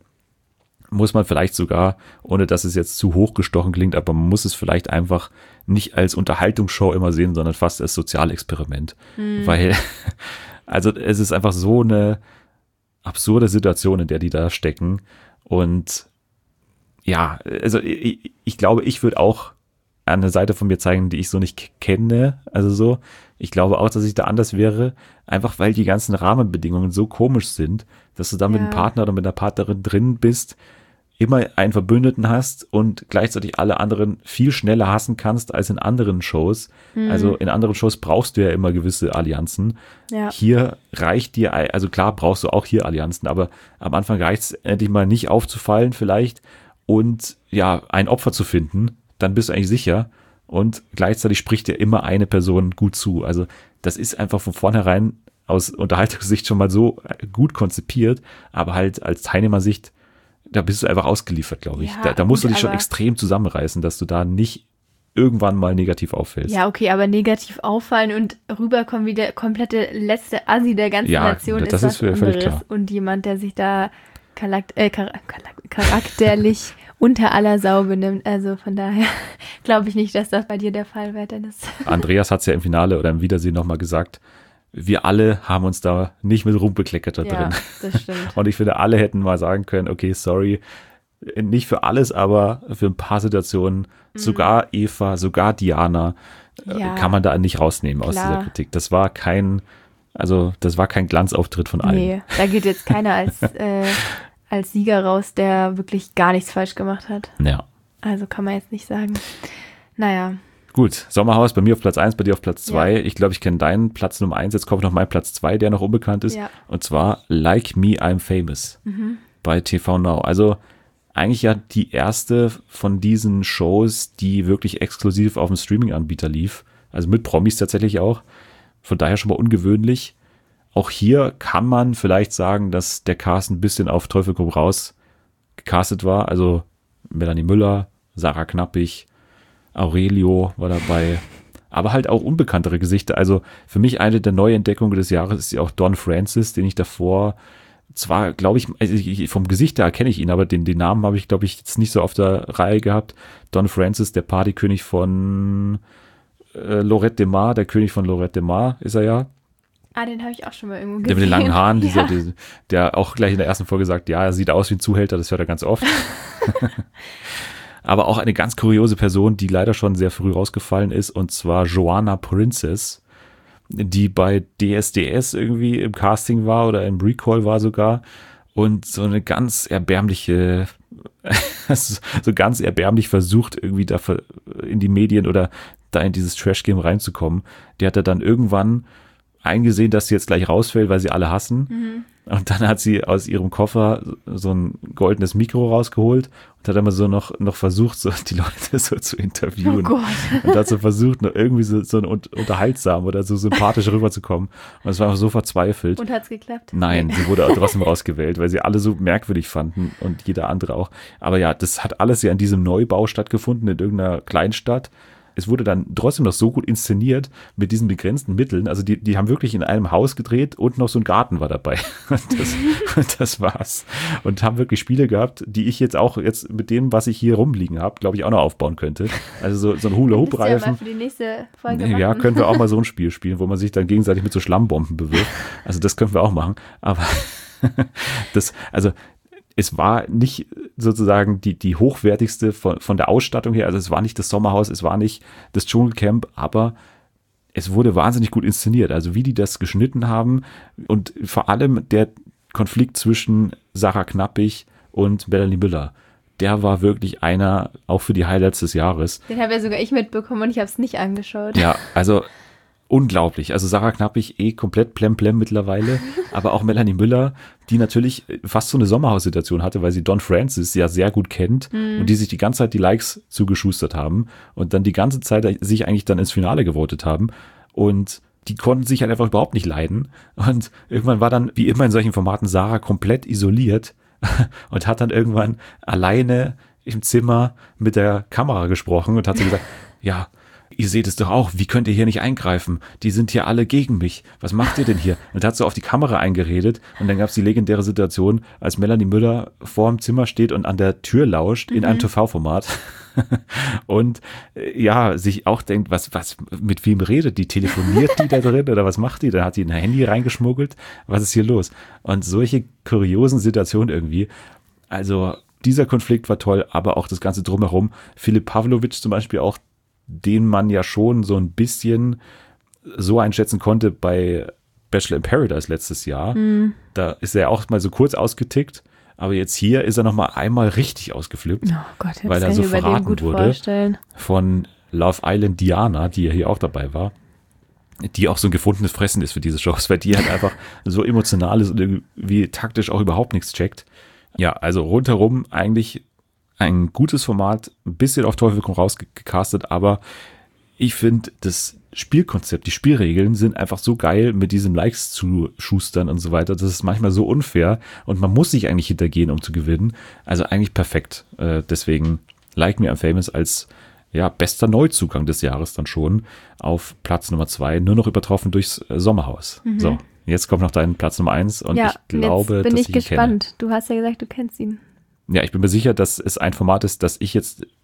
muss man vielleicht sogar, ohne dass es jetzt zu hochgestochen klingt, aber man muss es vielleicht einfach nicht als Unterhaltungsshow immer sehen, sondern fast als Sozialexperiment. Weil, also es ist einfach so eine absurde Situation, in der die da stecken. Und ja, also ich, ich glaube, ich würde auch eine Seite von mir zeigen, die ich so nicht kenne. Also so, ich glaube auch, dass ich da anders wäre, einfach weil die ganzen Rahmenbedingungen so komisch sind, dass du da mit Ja. einem Partner oder mit einer Partnerin drin bist, immer einen Verbündeten hast und gleichzeitig alle anderen viel schneller hassen kannst als in anderen Shows. Also in anderen Shows brauchst du ja immer gewisse Allianzen. Ja. Hier reicht dir, also klar brauchst du auch hier Allianzen, aber am Anfang reicht es endlich mal nicht aufzufallen vielleicht und ja, ein Opfer zu finden, dann bist du eigentlich sicher und gleichzeitig spricht dir immer eine Person gut zu. Also das ist einfach von vornherein aus Unterhaltungssicht schon mal so gut konzipiert, aber halt als Teilnehmersicht, da bist du einfach ausgeliefert, glaube ich. Ja, da, da musst gut, du dich schon aber- extrem zusammenreißen, dass du da nicht irgendwann mal negativ auffällst. Ja, okay, aber negativ auffallen und rüberkommen wie der komplette letzte Assi der ganzen Ja, Nation das ist ist was völlig anderes. klar. Und jemand, der sich da charak äh, char char charakterlich unter aller Sau benimmt. Also von daher glaube ich nicht, dass das bei dir der Fall wäre, Dennis. Andreas hat es ja im Finale oder im Wiedersehen nochmal gesagt, wir alle haben uns da nicht mit rumbekleckert da Ja, drin. das stimmt. Und ich finde, alle hätten mal sagen können, okay, sorry, nicht für alles, aber für ein paar Situationen, sogar Eva, sogar Diana, äh, Ja, kann man da nicht rausnehmen aus klar. dieser Kritik. Das war kein, also das war kein Glanzauftritt von allen. Nee, da geht jetzt keiner als, äh, als Sieger raus, der wirklich gar nichts falsch gemacht hat. Ja. Also kann man jetzt nicht sagen. Naja, Gut, Sommerhaus bei mir auf Platz eins, bei dir auf Platz zwei. Ja. Ich glaube, ich kenne deinen Platz Nummer eins. Jetzt kommt noch mein Platz zwei, der noch unbekannt ist. Ja. Und zwar Like Me, I'm Famous bei T V Now. Also eigentlich ja die erste von diesen Shows, die wirklich exklusiv auf dem Streaming-Anbieter lief. Also mit Promis tatsächlich auch. Von daher schon mal ungewöhnlich. Auch hier kann man vielleicht sagen, dass der Cast ein bisschen auf Teufel komm raus gecastet war. Also Melanie Müller, Sarah Knappig, Aurelio war dabei, aber halt auch unbekanntere Gesichter. Also für mich eine der Neuentdeckungen des Jahres ist ja auch Don Francis, den ich davor zwar, glaube ich, also ich, vom Gesicht her erkenne ich ihn, aber den, den Namen habe ich, glaube ich, jetzt nicht so auf der Reihe gehabt. Don Francis, der Partykönig von äh, Lorette de Mar, der König von Lorette de Mar ist er ja. ah, den habe ich auch schon mal irgendwo gesehen. Der mit den langen Haaren, dieser, Ja. dieser, der auch gleich in der ersten Folge sagt, ja, er sieht aus wie ein Zuhälter, das hört er ganz oft. Aber auch eine ganz kuriose Person, die leider schon sehr früh rausgefallen ist, und zwar Joanna Princess, die bei D S D S irgendwie im Casting war oder im Recall war sogar und so eine ganz erbärmliche, so ganz erbärmlich versucht, irgendwie da in die Medien oder da in dieses Trash-Game reinzukommen. Die hat er dann irgendwann eingesehen, dass sie jetzt gleich rausfällt, weil sie alle hassen. Und dann hat sie aus ihrem Koffer so ein goldenes Mikro rausgeholt und hat immer so noch, noch versucht, so die Leute so zu interviewen. Oh Gott. Und hat so versucht, noch irgendwie so, so unterhaltsam oder so sympathisch rüberzukommen. Und es war einfach so verzweifelt. Und hat's geklappt? Nein, sie wurde auch trotzdem rausgewählt, weil sie alle so merkwürdig fanden und jeder andere auch. Aber ja, das hat alles ja in diesem Neubau stattgefunden, in irgendeiner Kleinstadt. Es wurde dann trotzdem noch so gut inszeniert mit diesen begrenzten Mitteln. Also die, die haben wirklich in einem Haus gedreht und noch so ein Garten war dabei. Und das, und das war's. Und haben wirklich Spiele gehabt, die ich jetzt auch jetzt mit dem, was ich hier rumliegen habe, glaube ich, auch noch aufbauen könnte. Also so, so ein Hula-Hoop-Reifen. Ja, mal für die nächste Folge Ja, machen. können wir auch mal so ein Spiel spielen, wo man sich dann gegenseitig mit so Schlammbomben bewirft. Also das können wir auch machen. Aber das, also es war nicht sozusagen die, die hochwertigste von, von der Ausstattung her. Also es war nicht das Sommerhaus, es war nicht das Dschungelcamp, aber es wurde wahnsinnig gut inszeniert. Also wie die das geschnitten haben und vor allem der Konflikt zwischen Sarah Knappig und Melanie Müller, der war wirklich einer auch für die Highlights des Jahres. Den habe ja sogar ich mitbekommen und ich habe es nicht angeschaut. Ja, also unglaublich. Also Sarah Knappig eh komplett plemplem mittlerweile, aber auch Melanie Müller, die natürlich fast so eine Sommerhaussituation hatte, weil sie Don Francis ja sehr gut kennt und die sich die ganze Zeit die Likes zugeschustert haben und dann die ganze Zeit sich eigentlich dann ins Finale gewotet haben und die konnten sich halt einfach überhaupt nicht leiden und irgendwann war dann, wie immer in solchen Formaten, Sarah komplett isoliert und hat dann irgendwann alleine im Zimmer mit der Kamera gesprochen und hat so gesagt, ja, ihr seht es doch auch, wie könnt ihr hier nicht eingreifen? Die sind hier alle gegen mich. Was macht ihr denn hier? Und hat so auf die Kamera eingeredet und dann gab es die legendäre Situation, als Melanie Müller vor dem Zimmer steht und an der Tür lauscht in einem T V-Format und äh, ja, sich auch denkt, was, was, mit wem redet die? Telefoniert die da drin oder was macht die? Dann hat die ein Handy reingeschmuggelt. Was ist hier los? Und solche kuriosen Situationen irgendwie. Also dieser Konflikt war toll, aber auch das Ganze drumherum. Philipp Pavlovic zum Beispiel auch, den man ja schon so ein bisschen so einschätzen konnte bei Bachelor in Paradise letztes Jahr. Mhm. Da ist er auch mal so kurz ausgetickt, aber jetzt hier ist er noch mal einmal richtig ausgeflippt, Oh Gott, jetzt weil er kann so ich mir bei dem verraten gut wurde vorstellen. von Love Island Diana, die ja hier auch dabei war, die auch so ein gefundenes Fressen ist für diese Shows, weil die halt einfach so emotional ist und irgendwie taktisch auch überhaupt nichts checkt. Ja, also rundherum eigentlich ein gutes Format, ein bisschen auf Teufel komm raus gecastet, aber ich finde, das Spielkonzept, die Spielregeln sind einfach so geil, mit diesen Likes zu schustern und so weiter. Das ist manchmal so unfair und man muss sich eigentlich hintergehen, um zu gewinnen. Also eigentlich perfekt. Äh, deswegen Like Me I'm Famous als ja, bester Neuzugang des Jahres dann schon auf Platz Nummer zwei, nur noch übertroffen durchs äh, Sommerhaus. Mhm. So, jetzt kommt noch dein Platz Nummer eins und Ja, ich glaube, jetzt bin dass ich ich ihn kenne. gespannt. Du hast ja gesagt, du kennst ihn. Ja, ich bin mir sicher, dass es ein Format ist, das ich jetzt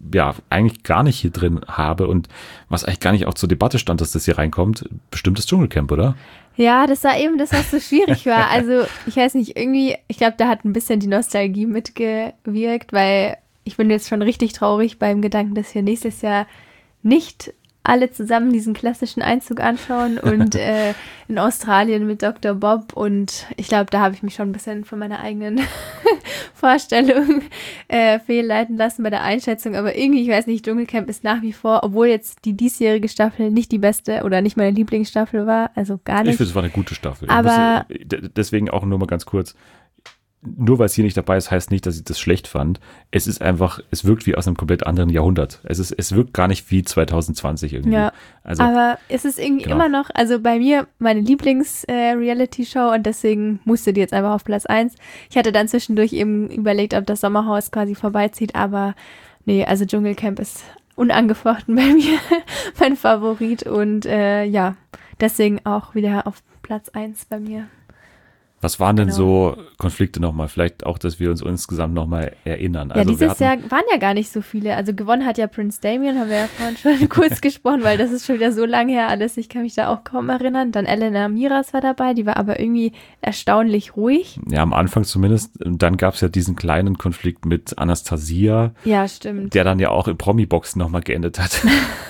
ja eigentlich gar nicht hier drin habe und was eigentlich gar nicht auch zur Debatte stand, dass das hier reinkommt, bestimmt das Dschungelcamp, oder? Ja, das war eben das, was so schwierig war. Also ich weiß nicht, irgendwie, ich glaube, da hat ein bisschen die Nostalgie mitgewirkt, weil ich bin jetzt schon richtig traurig beim Gedanken, dass wir nächstes Jahr nicht alle zusammen diesen klassischen Einzug anschauen und äh, in Australien mit Doktor Bob und ich glaube, da habe ich mich schon ein bisschen von meiner eigenen Vorstellung äh, fehlleiten lassen bei der Einschätzung, aber irgendwie, ich weiß nicht, Dschungelcamp ist nach wie vor, obwohl jetzt die diesjährige Staffel nicht die beste oder nicht meine Lieblingsstaffel war, also gar nicht. Ich finde, es war eine gute Staffel. Aber Ich muss, deswegen auch nur mal ganz kurz, nur weil es hier nicht dabei ist, heißt nicht, dass ich das schlecht fand. Es ist einfach, es wirkt wie aus einem komplett anderen Jahrhundert. Es ist, es wirkt gar nicht wie zwanzig zwanzig irgendwie. Ja, also, aber es ist irgendwie genau. immer noch, also bei mir meine Lieblings-Reality-Show und deswegen musste die jetzt einfach auf Platz eins. Ich hatte dann zwischendurch eben überlegt, ob das Sommerhaus quasi vorbeizieht, aber nee, also Dschungelcamp ist unangefochten bei mir mein Favorit und äh, ja, deswegen auch wieder auf Platz eins bei mir. Was waren denn Genau. so Konflikte nochmal? Vielleicht auch, dass wir uns insgesamt nochmal erinnern. Ja, Also wir dieses hatten, Jahr waren ja gar nicht so viele. Also gewonnen hat ja Prince Damien, haben wir ja vorhin schon kurz gesprochen, weil das ist schon wieder so lange her alles. Ich kann mich da auch kaum erinnern. Dann Elena Miras war dabei, die war aber irgendwie erstaunlich ruhig. Ja, am Anfang zumindest. Und dann gab es ja diesen kleinen Konflikt mit Anastasia, Ja, stimmt. der dann ja auch im Promi-Boxen nochmal geendet hat.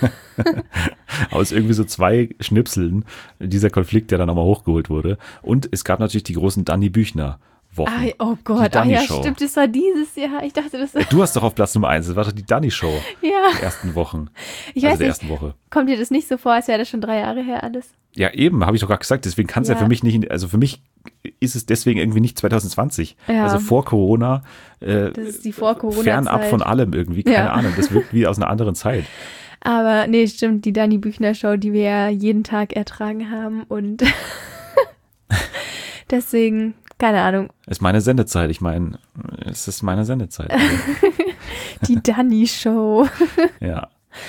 Aus irgendwie so zwei Schnipseln dieser Konflikt, der dann nochmal hochgeholt wurde. Und es gab natürlich die großen Dani Büchner Wochen. Ah, oh Gott, Die ach ja, Dani-Show. stimmt, das war dieses Jahr. Ich dachte, das war, Du hast doch auf Platz Nummer eins, das war doch die Dani-Show ja. der ersten Wochen. Ich also weiß der nicht, ersten Woche. kommt dir das nicht so vor, als wäre das schon drei Jahre her alles? Ja, eben, habe ich doch gerade gesagt. Deswegen kann es ja. Ja. für mich nicht, also für mich ist es deswegen irgendwie nicht zwanzig zwanzig. Ja. Also vor Corona, äh, Das ist die Vor-Corona-Zeit. fernab von allem irgendwie, keine Ja. Ahnung. Das wirkt wie aus einer anderen Zeit. Aber nee, stimmt, die Dani Büchner Show, die wir ja jeden Tag ertragen haben und deswegen, keine Ahnung, Es ist meine Sendezeit. Ich meine, es ist meine Sendezeit. die Dani Show. Ja.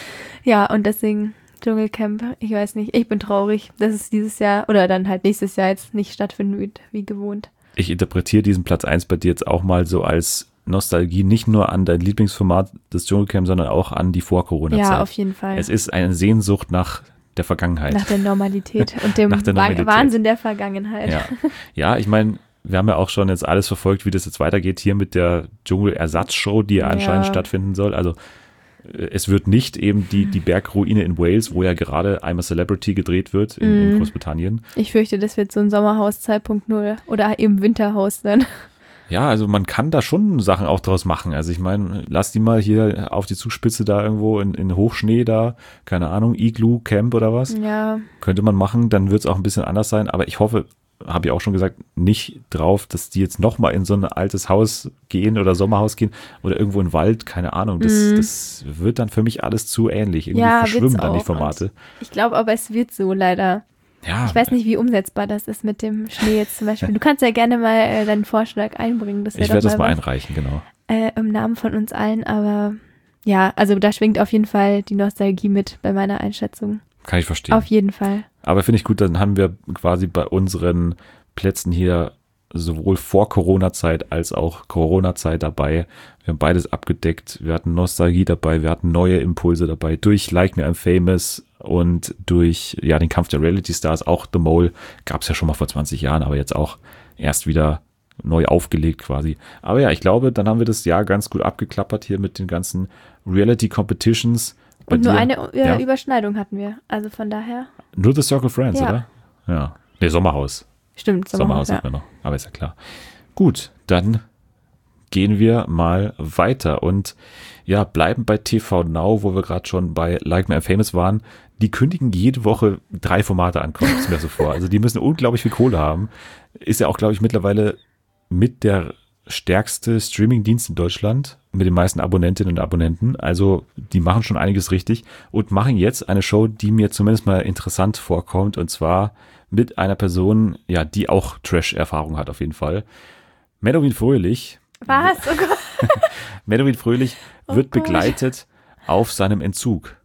Ja, und deswegen Dschungelcamp, ich weiß nicht, ich bin traurig, dass es dieses Jahr oder dann halt nächstes Jahr jetzt nicht stattfinden wird, wie gewohnt. Ich interpretiere diesen Platz eins bei dir jetzt auch mal so als Nostalgie, nicht nur an dein Lieblingsformat des Dschungelcamp, sondern auch an die Vor-Corona-Zeit. Ja, auf jeden Fall. Es ist eine Sehnsucht nach der Vergangenheit. Nach der Normalität und dem Nach der Wa- Normalität. Wahnsinn der Vergangenheit. Ja, ja, ich meine, wir haben ja auch schon jetzt alles verfolgt, wie das jetzt weitergeht hier mit der Dschungel-Ersatzshow, die ja anscheinend Ja. stattfinden soll. Also äh, es wird nicht eben die, die Bergruine in Wales, wo ja gerade I'm a Celebrity gedreht wird in, in Mhm. Großbritannien. Ich fürchte, das wird so ein Sommerhaus zwei Punkt null oder eben Winterhaus dann. Ja, also man kann da schon Sachen auch draus machen. Also ich meine, lass die mal hier auf die Zugspitze da irgendwo in, in Hochschnee da, keine Ahnung, Igloo Camp oder was. Ja, Könnte man machen, dann wird es auch ein bisschen anders sein. Aber ich hoffe, habe ich auch schon gesagt, nicht drauf, dass die jetzt nochmal in so ein altes Haus gehen oder Sommerhaus gehen oder irgendwo in den Wald, keine Ahnung. Das, Mhm. das wird dann für mich alles zu ähnlich. Irgendwie Ja, verschwimmen wird's dann die auch. Formate. ich glaube aber, es wird so leider. Ja, Ich weiß nicht, wie umsetzbar das ist mit dem Schnee jetzt zum Beispiel. Du kannst ja gerne mal äh, deinen Vorschlag einbringen. Das ich wäre werde doch das mal was, einreichen, genau. äh, im Namen von uns allen. Aber ja, also da schwingt auf jeden Fall die Nostalgie mit bei meiner Einschätzung. Kann ich verstehen. Auf jeden Fall. Aber finde ich gut, dann haben wir quasi bei unseren Plätzen hier sowohl vor Corona-Zeit als auch Corona-Zeit dabei. Wir haben beides abgedeckt. Wir hatten Nostalgie dabei, wir hatten neue Impulse dabei. Durch Like Me I'm Famous und durch ja den Kampf der Reality Stars, auch The Mole, gab es ja schon mal vor zwanzig Jahren, aber jetzt auch erst wieder neu aufgelegt quasi. Aber ja, ich glaube, dann haben wir das Jahr ganz gut abgeklappert hier mit den ganzen Reality Competitions. Bei Und nur dir- eine äh, ja. Überschneidung hatten wir. Also von daher, Nur The Circle Friends, Ja. oder? Ja. Nee, Sommerhaus. stimmt. Sommerhaus ja. hat man noch, aber ist ja klar. Gut, dann gehen wir mal weiter und ja, bleiben bei T V Now, wo wir gerade schon bei Like Me I'm Famous waren. Die kündigen jede Woche drei Formate an, kommt es mir so vor. Also die müssen unglaublich viel Kohle haben. Ist ja auch, glaube ich, mittlerweile mit der stärkste Streamingdienst in Deutschland mit den meisten Abonnentinnen und Abonnenten. Also die machen schon einiges richtig und machen jetzt eine Show, die mir zumindest mal interessant vorkommt, und zwar mit einer Person, ja, die auch Trash-Erfahrung hat auf jeden Fall. Menowin Fröhlich. Was? Oh Gott. Menowin Fröhlich Oh wird Gott. begleitet auf seinem Entzug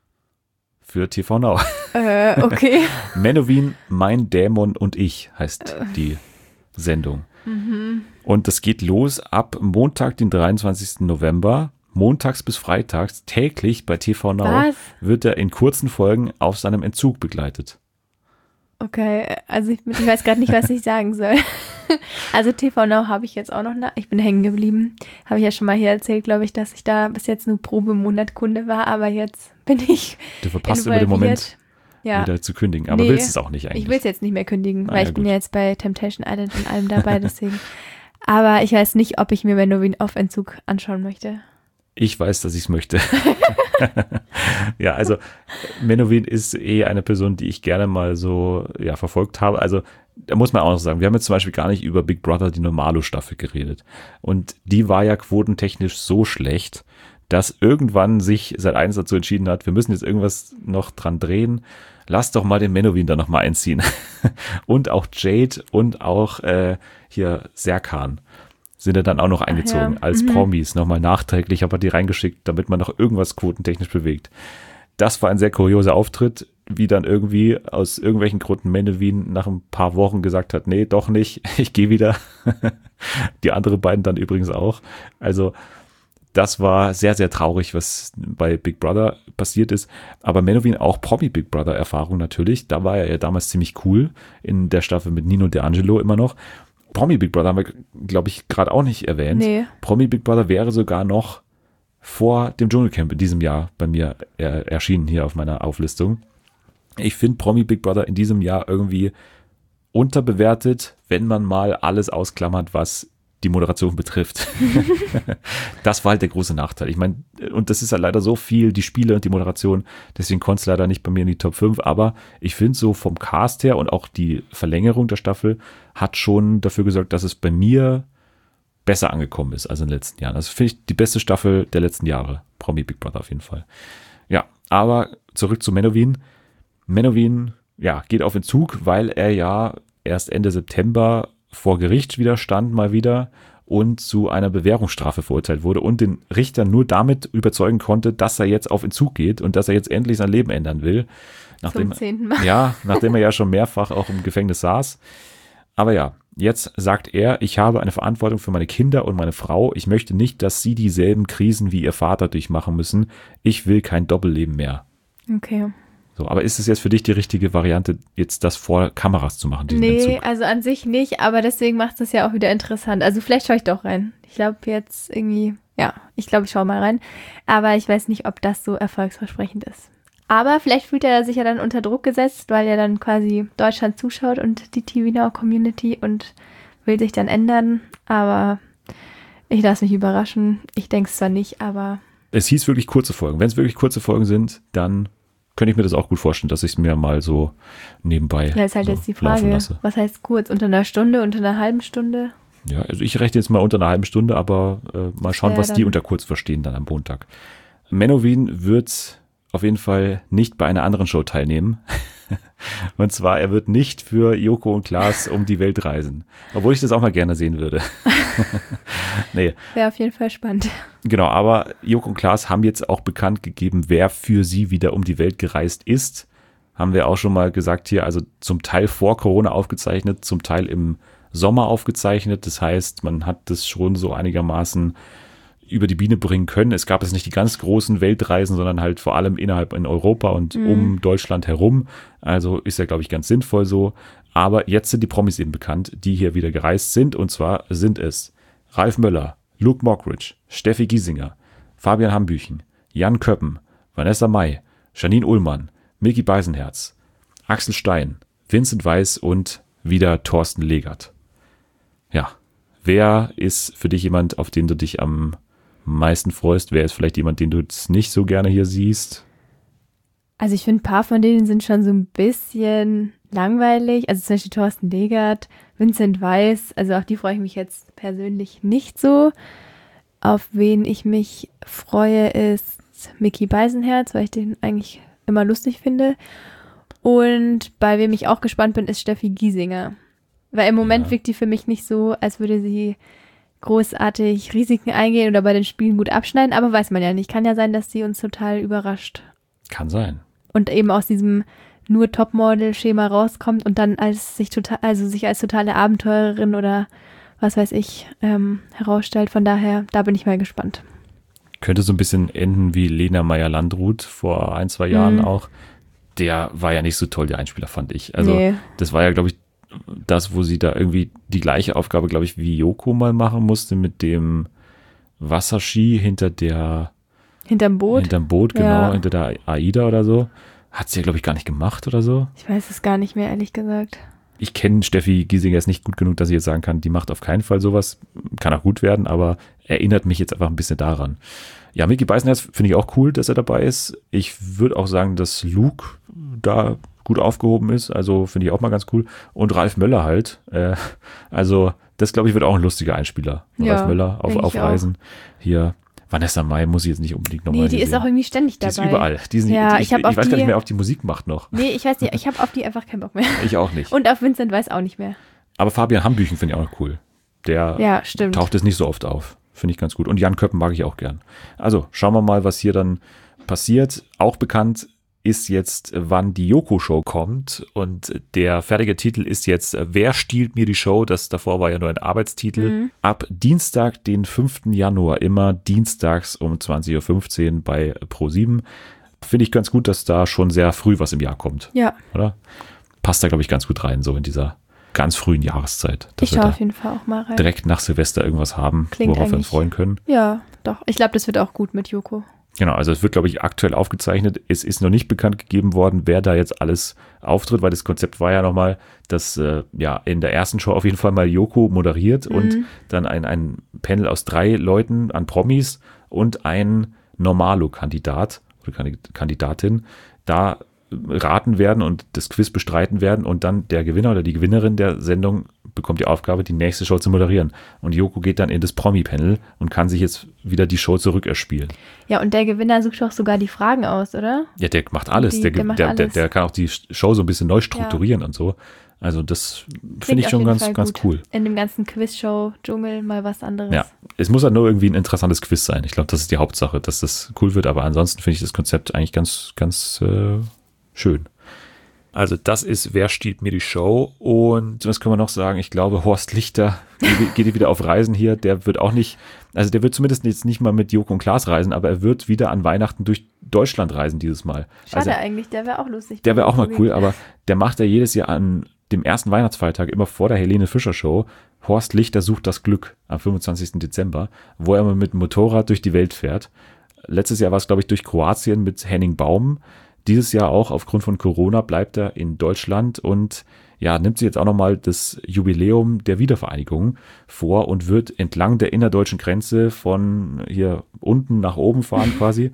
für T V Now. äh, okay. Menowin, mein Dämon und ich heißt die Sendung. Und das geht los ab Montag, den dreiundzwanzigsten November montags bis freitags täglich bei T V Now Was? wird er in kurzen Folgen auf seinem Entzug begleitet. Okay, also ich, ich weiß gerade nicht, was ich sagen soll. Also T V Now habe ich jetzt auch noch, na, ich bin hängen geblieben. Habe ich ja schon mal hier erzählt, glaube ich, dass ich da bis jetzt nur Probemonat Kunde war, aber jetzt bin ich Du verpasst immer den Moment, ja. wieder zu kündigen. Aber Nee, willst es auch nicht eigentlich. Ich will es jetzt nicht mehr kündigen, Ah, weil ja, ich bin gut. ja jetzt bei Temptation Island und allem dabei, deswegen. Aber ich weiß nicht, ob ich mir Menowin auf Entzug anschauen möchte. Ich weiß, dass ich es möchte. Ja, also Menowin ist eh eine Person, die ich gerne mal so ja, verfolgt habe. Also da muss man auch noch sagen, wir haben jetzt zum Beispiel gar nicht über Big Brother, die Normalo-Staffel geredet. Und die war ja quotentechnisch so schlecht, dass irgendwann sich Sat eins dazu entschieden hat, wir müssen jetzt irgendwas noch dran drehen. Lass doch mal den Menowin da noch mal einziehen. Und auch Jade und auch äh, hier Serkan sind ja dann auch noch eingezogen ja. als Mhm. Promis, nochmal nachträglich, aber die reingeschickt, damit man noch irgendwas quotentechnisch bewegt. Das war ein sehr kurioser Auftritt, wie dann irgendwie aus irgendwelchen Gründen Menowin nach ein paar Wochen gesagt hat, nee, doch nicht, ich gehe wieder. Die anderen beiden dann übrigens auch. Also das war sehr, sehr traurig, was bei Big Brother passiert ist. Aber Menowin auch Promi-Big Brother-Erfahrung natürlich. Da war er ja damals ziemlich cool in der Staffel mit Nino D'Angelo immer noch. Promi Big Brother haben wir, glaube ich, gerade auch nicht erwähnt. Nee. Promi Big Brother wäre sogar noch vor dem Dschungelcamp in diesem Jahr bei mir äh, erschienen hier auf meiner Auflistung. Ich finde Promi Big Brother in diesem Jahr irgendwie unterbewertet, wenn man mal alles ausklammert, was die Moderation betrifft. Das war halt der große Nachteil. Ich meine, und das ist halt leider so viel, die Spiele und die Moderation, deswegen konnte es leider nicht bei mir in die Top fünf, aber ich finde so vom Cast her und auch die Verlängerung der Staffel hat schon dafür gesorgt, dass es bei mir besser angekommen ist als in den letzten Jahren. Also finde ich die beste Staffel der letzten Jahre. Promi Big Brother auf jeden Fall. Ja, aber zurück zu Menowin. Menowin, ja, geht auf Entzug, weil er ja erst Ende September vor Gericht wieder stand, mal wieder, und zu einer Bewährungsstrafe verurteilt wurde und den Richter nur damit überzeugen konnte, dass er jetzt auf Entzug geht und dass er jetzt endlich sein Leben ändern will. Nachdem, Zum zehnten Mal. Ja, nachdem er ja schon mehrfach auch im Gefängnis saß. Aber ja, jetzt sagt er, ich habe eine Verantwortung für meine Kinder und meine Frau. Ich möchte nicht, dass sie dieselben Krisen wie ihr Vater durchmachen müssen. Ich will kein Doppelleben mehr. Okay. So, aber ist es jetzt für dich die richtige Variante, jetzt das vor Kameras zu machen, diesen Nee, Entzug? also an sich nicht, aber deswegen macht es ja auch wieder interessant. Also vielleicht schaue ich doch rein. Ich glaube jetzt irgendwie, ja, ich glaube, ich schaue mal rein. Aber ich weiß nicht, ob das so erfolgsversprechend ist. Aber vielleicht fühlt er sich ja dann unter Druck gesetzt, weil er dann quasi Deutschland zuschaut und die T V Now Community und will sich dann ändern. Aber ich lasse mich überraschen. Ich denke es zwar nicht, aber Es hieß wirklich kurze Folgen. Wenn es wirklich kurze Folgen sind, dann könnte ich mir das auch gut vorstellen, dass ich es mir mal so nebenbei ja, ist halt so jetzt die laufen Frage, lasse. was heißt kurz? Unter einer Stunde, unter einer halben Stunde? Ja, also ich rechne jetzt mal unter einer halben Stunde, aber äh, mal schauen, Ja, was die dann- unter kurz verstehen dann am Montag. Menowin wird auf jeden Fall nicht bei einer anderen Show teilnehmen. Und zwar, er wird nicht für Joko und Klaas um die Welt reisen. Obwohl ich das auch mal gerne sehen würde. Nee, Wäre auf jeden Fall spannend. genau, aber Joko und Klaas haben jetzt auch bekannt gegeben, wer für sie wieder um die Welt gereist ist. Haben wir auch schon mal gesagt hier, also zum Teil vor Corona aufgezeichnet, zum Teil im Sommer aufgezeichnet. Das heißt, man hat das schon so einigermaßen über die Biene bringen können. Es gab jetzt nicht die ganz großen Weltreisen, sondern halt vor allem innerhalb in Europa und Mhm. um Deutschland herum. Also ist ja, glaube ich, ganz sinnvoll so. Aber jetzt sind die Promis eben bekannt, die hier wieder gereist sind. Und zwar sind es Ralf Möller, Luke Mockridge, Steffi Giesinger, Fabian Hambüchen, Jan Köppen, Vanessa Mai, Janine Ullmann, Micky Beisenherz, Axel Stein, Vincent Weiss und wieder Thorsten Legert. Ja, wer ist für dich jemand, auf den du dich am meisten freust? Wer ist vielleicht jemand, den du jetzt nicht so gerne hier siehst? Also ich finde, ein paar von denen sind schon so ein bisschen langweilig. Also zum Beispiel Thorsten Legert, Vincent Weiss, also auf die freue ich mich jetzt persönlich nicht so. Auf wen ich mich freue, ist Micky Beisenherz, weil ich den eigentlich immer lustig finde. Und bei wem ich auch gespannt bin, ist Steffi Giesinger. Weil im Moment Ja. wirkt die für mich nicht so, als würde sie großartig Risiken eingehen oder bei den Spielen gut abschneiden, aber weiß man ja nicht. Kann ja sein, dass sie uns total überrascht. Kann sein. Und eben aus diesem nur Topmodel-Schema rauskommt und dann als sich total, also sich als totale Abenteurerin oder was weiß ich ähm, herausstellt. Von daher, da bin ich mal gespannt. Könnte so ein bisschen enden wie Lena Meyer-Landrut vor ein, zwei Jahren Mhm. auch. Der war ja nicht so toll, der Einspieler, fand ich. Also Nee. das war ja, glaube ich, das, wo sie da irgendwie die gleiche Aufgabe, glaube ich, wie Yoko mal machen musste mit dem Wasserski hinter der Hinterm Boot. hinterm Boot, genau, Ja. hinter der AIDA oder so. Hat sie ja, glaube ich, gar nicht gemacht oder so. Ich weiß es gar nicht mehr, ehrlich gesagt. Ich kenne Steffi Giesinger jetzt nicht gut genug, dass ich jetzt sagen kann, die macht auf keinen Fall sowas. Kann auch gut werden, aber erinnert mich jetzt einfach ein bisschen daran. Ja, Mickey Beisenherz finde ich auch cool, dass er dabei ist. Ich würde auch sagen, dass Luke da gut aufgehoben ist. Also finde ich auch mal ganz cool. Und Ralf Möller halt. Äh, also das, glaube ich, wird auch ein lustiger Einspieler. Ja, Ralf Möller auf, denk auf ich auch. Reisen. Hier, Vanessa Mai muss ich jetzt nicht unbedingt nochmal Nee, die ist auch irgendwie ständig Die dabei. ist überall. Die sind, Ja, die, ich ich, hab ich auf weiß gar nicht die- mehr, ob die Musik macht noch. Nee, ich weiß nicht, ich habe auf die einfach keinen Bock mehr. Ich auch nicht. Und auf Vincent Weiss auch nicht mehr. Aber Fabian Hambüchen finde ich auch noch cool. Der Ja, stimmt. taucht es nicht so oft auf. Finde ich ganz gut. Und Jan Köppen mag ich auch gern. Also schauen wir mal, was hier dann passiert. Auch bekannt ist jetzt, wann die Yoko-Show kommt. Und der fertige Titel ist jetzt Wer stiehlt mir die Show? Das davor war ja nur ein Arbeitstitel. Mhm. Ab Dienstag, den fünften Januar, immer dienstags um zwanzig Uhr fünfzehn bei ProSieben. Finde ich ganz gut, dass da schon sehr früh was im Jahr kommt, Ja, oder? Passt da, glaube ich, ganz gut rein, so in dieser ganz frühen Jahreszeit. Dass ich wir schaue da auf jeden Fall auch mal rein. direkt nach Silvester irgendwas haben, Klingt worauf wir uns eigentlich- freuen können. Ja, doch. Ich glaube, das wird auch gut mit Yoko. Genau, also es wird, glaube ich, aktuell aufgezeichnet. Es ist noch nicht bekannt gegeben worden, wer da jetzt alles auftritt, weil das Konzept war ja nochmal, dass äh, ja in der ersten Show auf jeden Fall mal Yoko moderiert Mhm. und dann ein, ein Panel aus drei Leuten an Promis und ein Normalo-Kandidat oder Kandi- Kandidatin da raten werden und das Quiz bestreiten werden und dann der Gewinner oder die Gewinnerin der Sendung bekommt die Aufgabe, die nächste Show zu moderieren. Und Yoko geht dann in das Promi-Panel und kann sich jetzt wieder die Show zurückerspielen. Ja, und der Gewinner sucht doch sogar die Fragen aus, oder? Ja, der macht alles. Die- der, der macht der, der, alles. der kann auch die Show so ein bisschen neu strukturieren und so. Also das Klingt finde ich auf schon jeden ganz, Fall ganz gut. cool. In dem ganzen Quiz-Show-Dschungel mal was anderes. Ja, es muss halt nur irgendwie ein interessantes Quiz sein. Ich glaube, das ist die Hauptsache, dass das cool wird. Aber ansonsten finde ich das Konzept eigentlich ganz, ganz äh, schön. Also das ist Wer stiehlt mir die Show? Und was können wir noch sagen? Ich glaube, Horst Lichter geht geht wieder auf Reisen hier. Der wird auch nicht, also der wird zumindest jetzt nicht mal mit Joko und Klaas reisen, aber er wird wieder an Weihnachten durch Deutschland reisen dieses Mal. Schade Also eigentlich, der wäre auch lustig. der wäre auch mal cool, gewesen. aber der macht ja jedes Jahr an dem ersten Weihnachtsfeiertag immer vor der Helene Fischer Show Horst Lichter sucht das Glück am fünfundzwanzigsten Dezember, wo er mal mit dem Motorrad durch die Welt fährt. Letztes Jahr war es, glaube ich, durch Kroatien mit Henning Baum. Dieses Jahr auch aufgrund von Corona bleibt er in Deutschland und ja, nimmt sich jetzt auch nochmal das Jubiläum der Wiedervereinigung vor und wird entlang der innerdeutschen Grenze von hier unten nach oben fahren quasi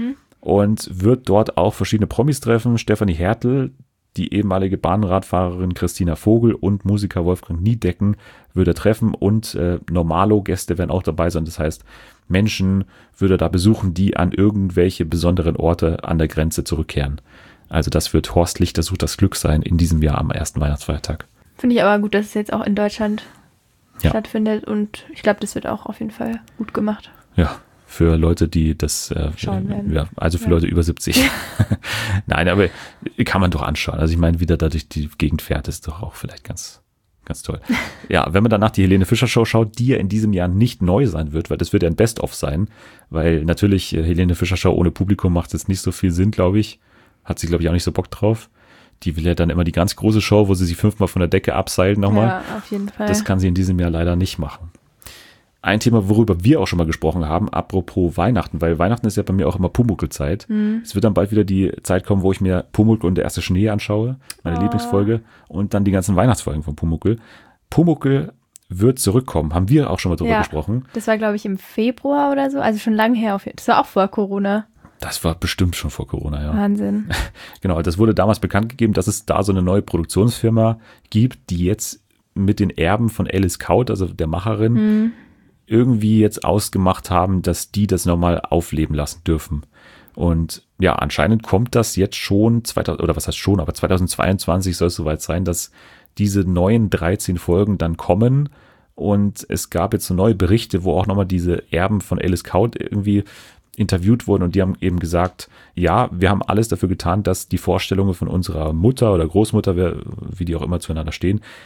und wird dort auch verschiedene Promis treffen. Stefanie Hertel, die ehemalige Bahnradfahrerin Christina Vogel und Musiker Wolfgang Niedecken würde er treffen und äh, Normalo-Gäste werden auch dabei sein. Das heißt, Menschen würde er da besuchen, die an irgendwelche besonderen Orte an der Grenze zurückkehren. Also das wird Horst Lichter sucht das Glück sein in diesem Jahr am ersten Weihnachtsfeiertag. Finde ich aber gut, dass es jetzt auch in Deutschland Ja. stattfindet und ich glaube, das wird auch auf jeden Fall gut gemacht. Ja, für Leute, die das äh, Schauen werden. Ja, also für Ja. Leute über siebzig. Nein, aber kann man doch anschauen. Also ich meine, wie der da durch die Gegend fährt, ist doch auch vielleicht ganz, ganz toll. Ja, wenn man danach die Helene Fischer Show schaut, die ja in diesem Jahr nicht neu sein wird, weil das wird ja ein Best-of sein, weil natürlich äh, Helene Fischer Show ohne Publikum macht jetzt nicht so viel Sinn, glaube ich. Hat sie, glaube ich, auch nicht so Bock drauf. Die will ja dann immer die ganz große Show, wo sie sich fünfmal von der Decke abseilt nochmal. Ja, auf jeden Fall. Das kann sie in diesem Jahr leider nicht machen. Ein Thema, worüber wir auch schon mal gesprochen haben, apropos Weihnachten, weil Weihnachten ist ja bei mir auch immer Pumuckl-Zeit. Mhm. Es wird dann bald wieder die Zeit kommen, wo ich mir Pumuckl und der erste Schnee anschaue, meine Oh. Lieblingsfolge, und dann die ganzen Weihnachtsfolgen von Pumuckl. Pumuckl wird zurückkommen, haben wir auch schon mal drüber Ja. gesprochen. Das war, glaube ich, im Februar oder so, also schon lange her. Auf jeden Das war auch vor Corona. Das war bestimmt schon vor Corona, ja. Wahnsinn. Genau, das wurde damals bekannt gegeben, dass es da so eine neue Produktionsfirma gibt, die jetzt mit den Erben von Alice Kaut, also der Macherin, Mhm. irgendwie jetzt ausgemacht haben, dass die das nochmal aufleben lassen dürfen. Und ja, anscheinend kommt das jetzt schon, zweitausend, oder was heißt schon, aber zweitausendzweiundzwanzig soll es soweit sein, dass diese neuen dreizehn Folgen dann kommen. Und es gab jetzt so neue Berichte, wo auch nochmal diese Erben von Alice Kaut irgendwie interviewt wurden und die haben eben gesagt, ja, wir haben alles dafür getan, dass die Vorstellungen von unserer Mutter oder Großmutter, wer- wie die auch immer zueinander stehen,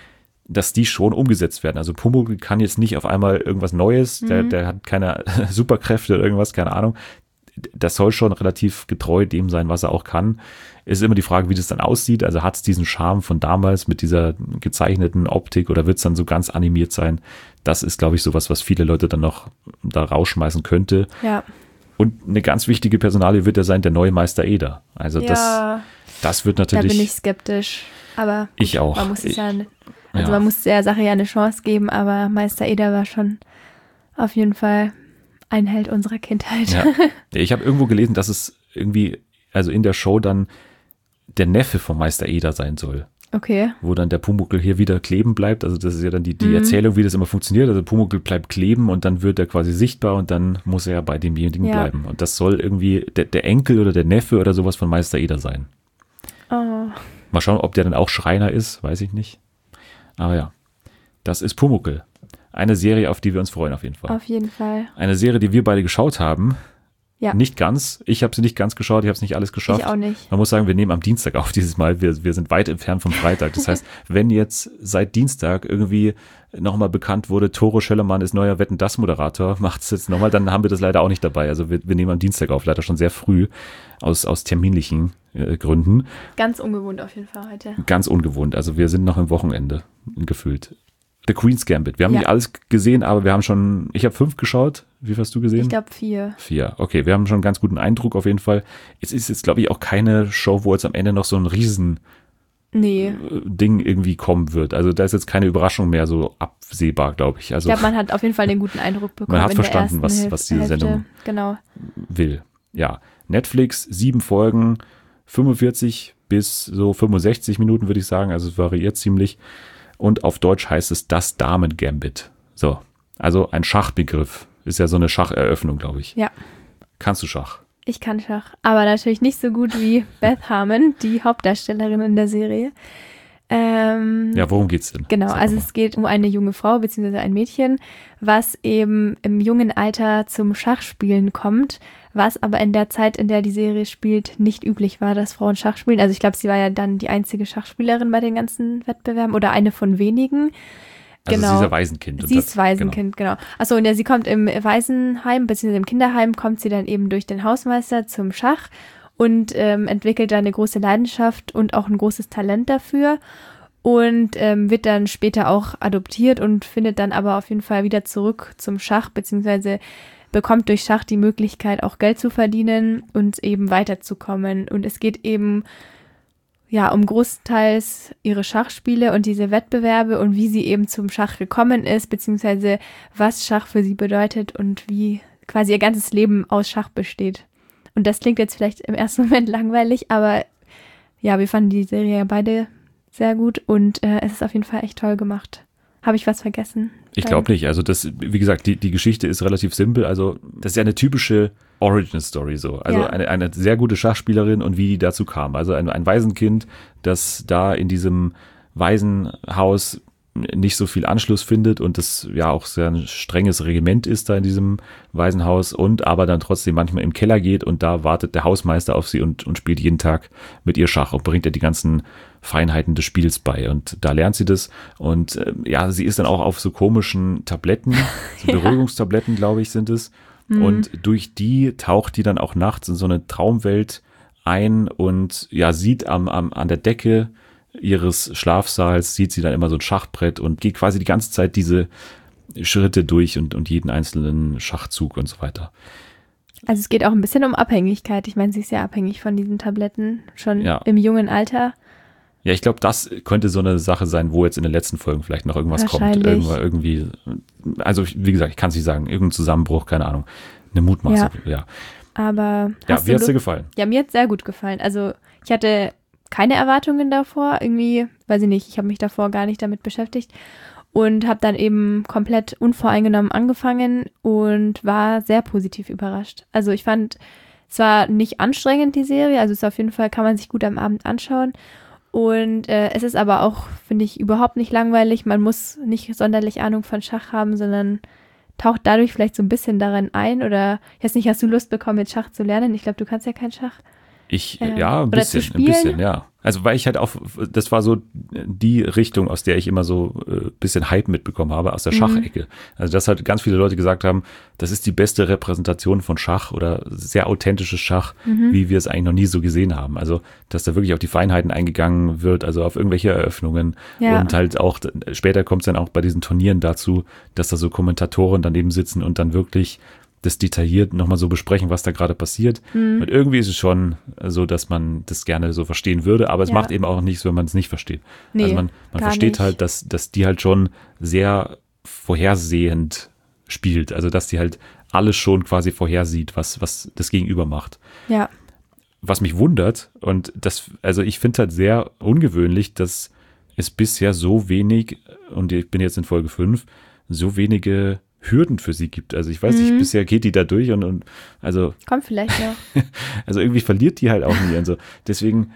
dass die schon umgesetzt werden. Also Pumuckl kann jetzt nicht auf einmal irgendwas Neues, der, Mhm. der hat keine Superkräfte oder irgendwas, keine Ahnung. Das soll schon relativ getreu dem sein, was er auch kann. Es ist immer die Frage, wie das dann aussieht. Also hat es diesen Charme von damals mit dieser gezeichneten Optik oder wird es dann so ganz animiert sein? Das ist, glaube ich, sowas, was viele Leute dann noch da rausschmeißen könnte. Ja. Und eine ganz wichtige Personalie wird ja sein, der neue Meister Eder. Also das, ja, das wird da natürlich... bin ich skeptisch. Aber gut, Ich auch. man muss es Ich- ja, also ja. man muss der Sache ja eine Chance geben, aber Meister Eder war schon auf jeden Fall ein Held unserer Kindheit. Ja. Ich habe irgendwo gelesen, dass es irgendwie, also in der Show dann der Neffe von Meister Eder sein soll, Okay. wo dann der Pumuckl hier wieder kleben bleibt. Also das ist ja dann die, die Mhm. Erzählung, wie das immer funktioniert. Also Pumuckl bleibt kleben und dann wird er quasi sichtbar und dann muss er bei demjenigen Ja. bleiben. Und das soll irgendwie der, der Enkel oder der Neffe oder sowas von Meister Eder sein. Oh. Mal schauen, ob der dann auch Schreiner ist, weiß ich nicht. Aber ja, das ist Pumuckl. Eine Serie, auf die wir uns freuen auf jeden Fall. Auf jeden Fall. Eine Serie, die wir beide geschaut haben. Ja. Nicht ganz. Ich habe sie nicht ganz geschaut, ich habe es nicht alles geschafft. Ich auch nicht. Man muss sagen, wir nehmen am Dienstag auf dieses Mal. Wir, wir sind weit entfernt vom Freitag. Das heißt, wenn jetzt seit Dienstag irgendwie nochmal bekannt wurde, Toro Schöllermann ist neuer Wetten-Das-Moderator, macht es jetzt nochmal, dann haben wir das leider auch nicht dabei. Also wir, wir nehmen am Dienstag auf, leider schon sehr früh, aus, aus terminlichen äh, Gründen. Ganz ungewohnt auf jeden Fall heute. Ganz ungewohnt. Also wir sind noch im Wochenende gefühlt. The Queen's Gambit. Wir haben Ja. nicht alles gesehen, aber wir haben schon, ich habe fünf geschaut. Wie viel hast du gesehen? Ich glaube vier. Vier. Okay, wir haben schon einen ganz guten Eindruck auf jeden Fall. Es ist jetzt, glaube ich, auch keine Show, wo jetzt am Ende noch so ein riesen Nee. äh, Ding irgendwie kommen wird. Also da ist jetzt keine Überraschung mehr so absehbar, glaube ich. Ich Also glaube, man hat auf jeden Fall den guten Eindruck bekommen. Man hat in der verstanden, ersten was- Hälf- was diese Hälfte. Sendung- Genau. will. Ja, Netflix, sieben Folgen, fünfundvierzig bis so fünfundsechzig Minuten, würde ich sagen. Also es variiert ziemlich. Und auf Deutsch heißt es das Damen-Gambit. So, also ein Schachbegriff. Ist ja so eine Schacheröffnung, glaube ich. Ja. Kannst du Schach? Ich kann Schach. Aber natürlich nicht so gut wie Beth Harmon, die Hauptdarstellerin in der Serie. Ähm, Ja, worum geht's denn? Genau, Sag also mal. es geht um eine junge Frau bzw. ein Mädchen, was eben im jungen Alter zum Schachspielen kommt, was aber in der Zeit, in der die Serie spielt, nicht üblich war, dass Frauen Schach spielen. Also ich glaube, sie war ja dann die einzige Schachspielerin bei den ganzen Wettbewerben oder eine von wenigen. Also genau. sie ist ja Waisenkind. und Sie das- ist Waisenkind, genau. Achso, und ja, sie kommt im Waisenheim bzw. im Kinderheim, kommt sie dann eben durch den Hausmeister zum Schach und ähm, entwickelt da eine große Leidenschaft und auch ein großes Talent dafür und ähm, wird dann später auch adoptiert und findet dann aber auf jeden Fall wieder zurück zum Schach, beziehungsweise bekommt durch Schach die Möglichkeit, auch Geld zu verdienen und eben weiterzukommen. Und es geht eben ja um großteils ihre Schachspiele und diese Wettbewerbe und wie sie eben zum Schach gekommen ist, beziehungsweise was Schach für sie bedeutet und wie quasi ihr ganzes Leben aus Schach besteht. Und das klingt jetzt vielleicht im ersten Moment langweilig, aber ja, wir fanden die Serie ja beide sehr gut und äh, es ist auf jeden Fall echt toll gemacht. Habe ich was vergessen? Ich glaube nicht. Also das, wie gesagt, die, die Geschichte ist relativ simpel. Also das ist ja eine typische Origin-Story so. Also Ja. eine, eine sehr gute Schachspielerin und wie die dazu kam. Also ein, ein Waisenkind, das da in diesem Waisenhaus nicht so viel Anschluss findet und das ja auch sehr ein strenges Regiment ist da in diesem Waisenhaus und aber dann trotzdem manchmal im Keller geht und da wartet der Hausmeister auf sie und, und spielt jeden Tag mit ihr Schach und bringt ihr die ganzen Feinheiten des Spiels bei und da lernt sie das und äh, ja, sie ist dann auch auf so komischen Tabletten, so Ja. Beruhigungstabletten, glaube ich, sind es und durch die taucht die dann auch nachts in so eine Traumwelt ein und ja, sieht am, am, an der Decke ihres Schlafsaals, sieht sie dann immer so ein Schachbrett und geht quasi die ganze Zeit diese Schritte durch und, und jeden einzelnen Schachzug und so weiter. Also es geht auch ein bisschen um Abhängigkeit. Ich meine, sie ist ja abhängig von diesen Tabletten, schon Ja. im jungen Alter. Ja, ich glaube, das könnte so eine Sache sein, wo jetzt in den letzten Folgen vielleicht noch irgendwas kommt. Wahrscheinlich. Irgendwann irgendwie, also wie gesagt, ich kann es nicht sagen, irgendein Zusammenbruch, keine Ahnung. Eine Mutmaßung, ja. Ja, Aber ja hast wie du hat's dir Lust- gefallen? Ja, mir hat es sehr gut gefallen. Also ich hatte keine Erwartungen davor, irgendwie, weiß ich nicht, ich habe mich davor gar nicht damit beschäftigt und habe dann eben komplett unvoreingenommen angefangen und war sehr positiv überrascht. Also ich fand, es war nicht anstrengend, die Serie, also es ist auf jeden Fall, kann man sich gut am Abend anschauen und äh, es ist aber auch, finde ich, überhaupt nicht langweilig. Man muss nicht sonderlich Ahnung von Schach haben, sondern taucht dadurch vielleicht so ein bisschen darin ein oder, ich weiß nicht, hast du Lust bekommen, jetzt Schach zu lernen? Ich glaube, du kannst ja kein Schach. Ich, Ähm, ja, ein oder zu bisschen, ein spielen? bisschen, ja. Also, weil ich halt auch, das war so die Richtung, aus der ich immer so ein äh, bisschen Hype mitbekommen habe, aus der Mhm. Schachecke. Also, dass halt ganz viele Leute gesagt haben, das ist die beste Repräsentation von Schach oder sehr authentisches Schach, Mhm. wie wir es eigentlich noch nie so gesehen haben. Also, dass da wirklich auf die Feinheiten eingegangen wird, also auf irgendwelche Eröffnungen. Ja. Und halt auch, später kommt es dann auch bei diesen Turnieren dazu, dass da so Kommentatoren daneben sitzen und dann wirklich das detailliert nochmal so besprechen, was da gerade passiert. Mhm. Und irgendwie ist es schon so, dass man das gerne so verstehen würde, aber es Ja. macht eben auch nichts, wenn man es nicht versteht. Nee, also man, man gar versteht nicht. halt, dass, dass die halt schon sehr vorhersehend spielt. Also dass die halt alles schon quasi vorhersieht, was, was das Gegenüber macht. Ja. Was mich wundert, und das, also ich finde halt sehr ungewöhnlich, dass es bisher so wenig, und ich bin jetzt in Folge fünf, so wenige Hürden für sie gibt. Also ich weiß nicht, Mhm. bisher geht die da durch und, und also, Kommt vielleicht noch. also irgendwie verliert die halt auch nie. Also deswegen,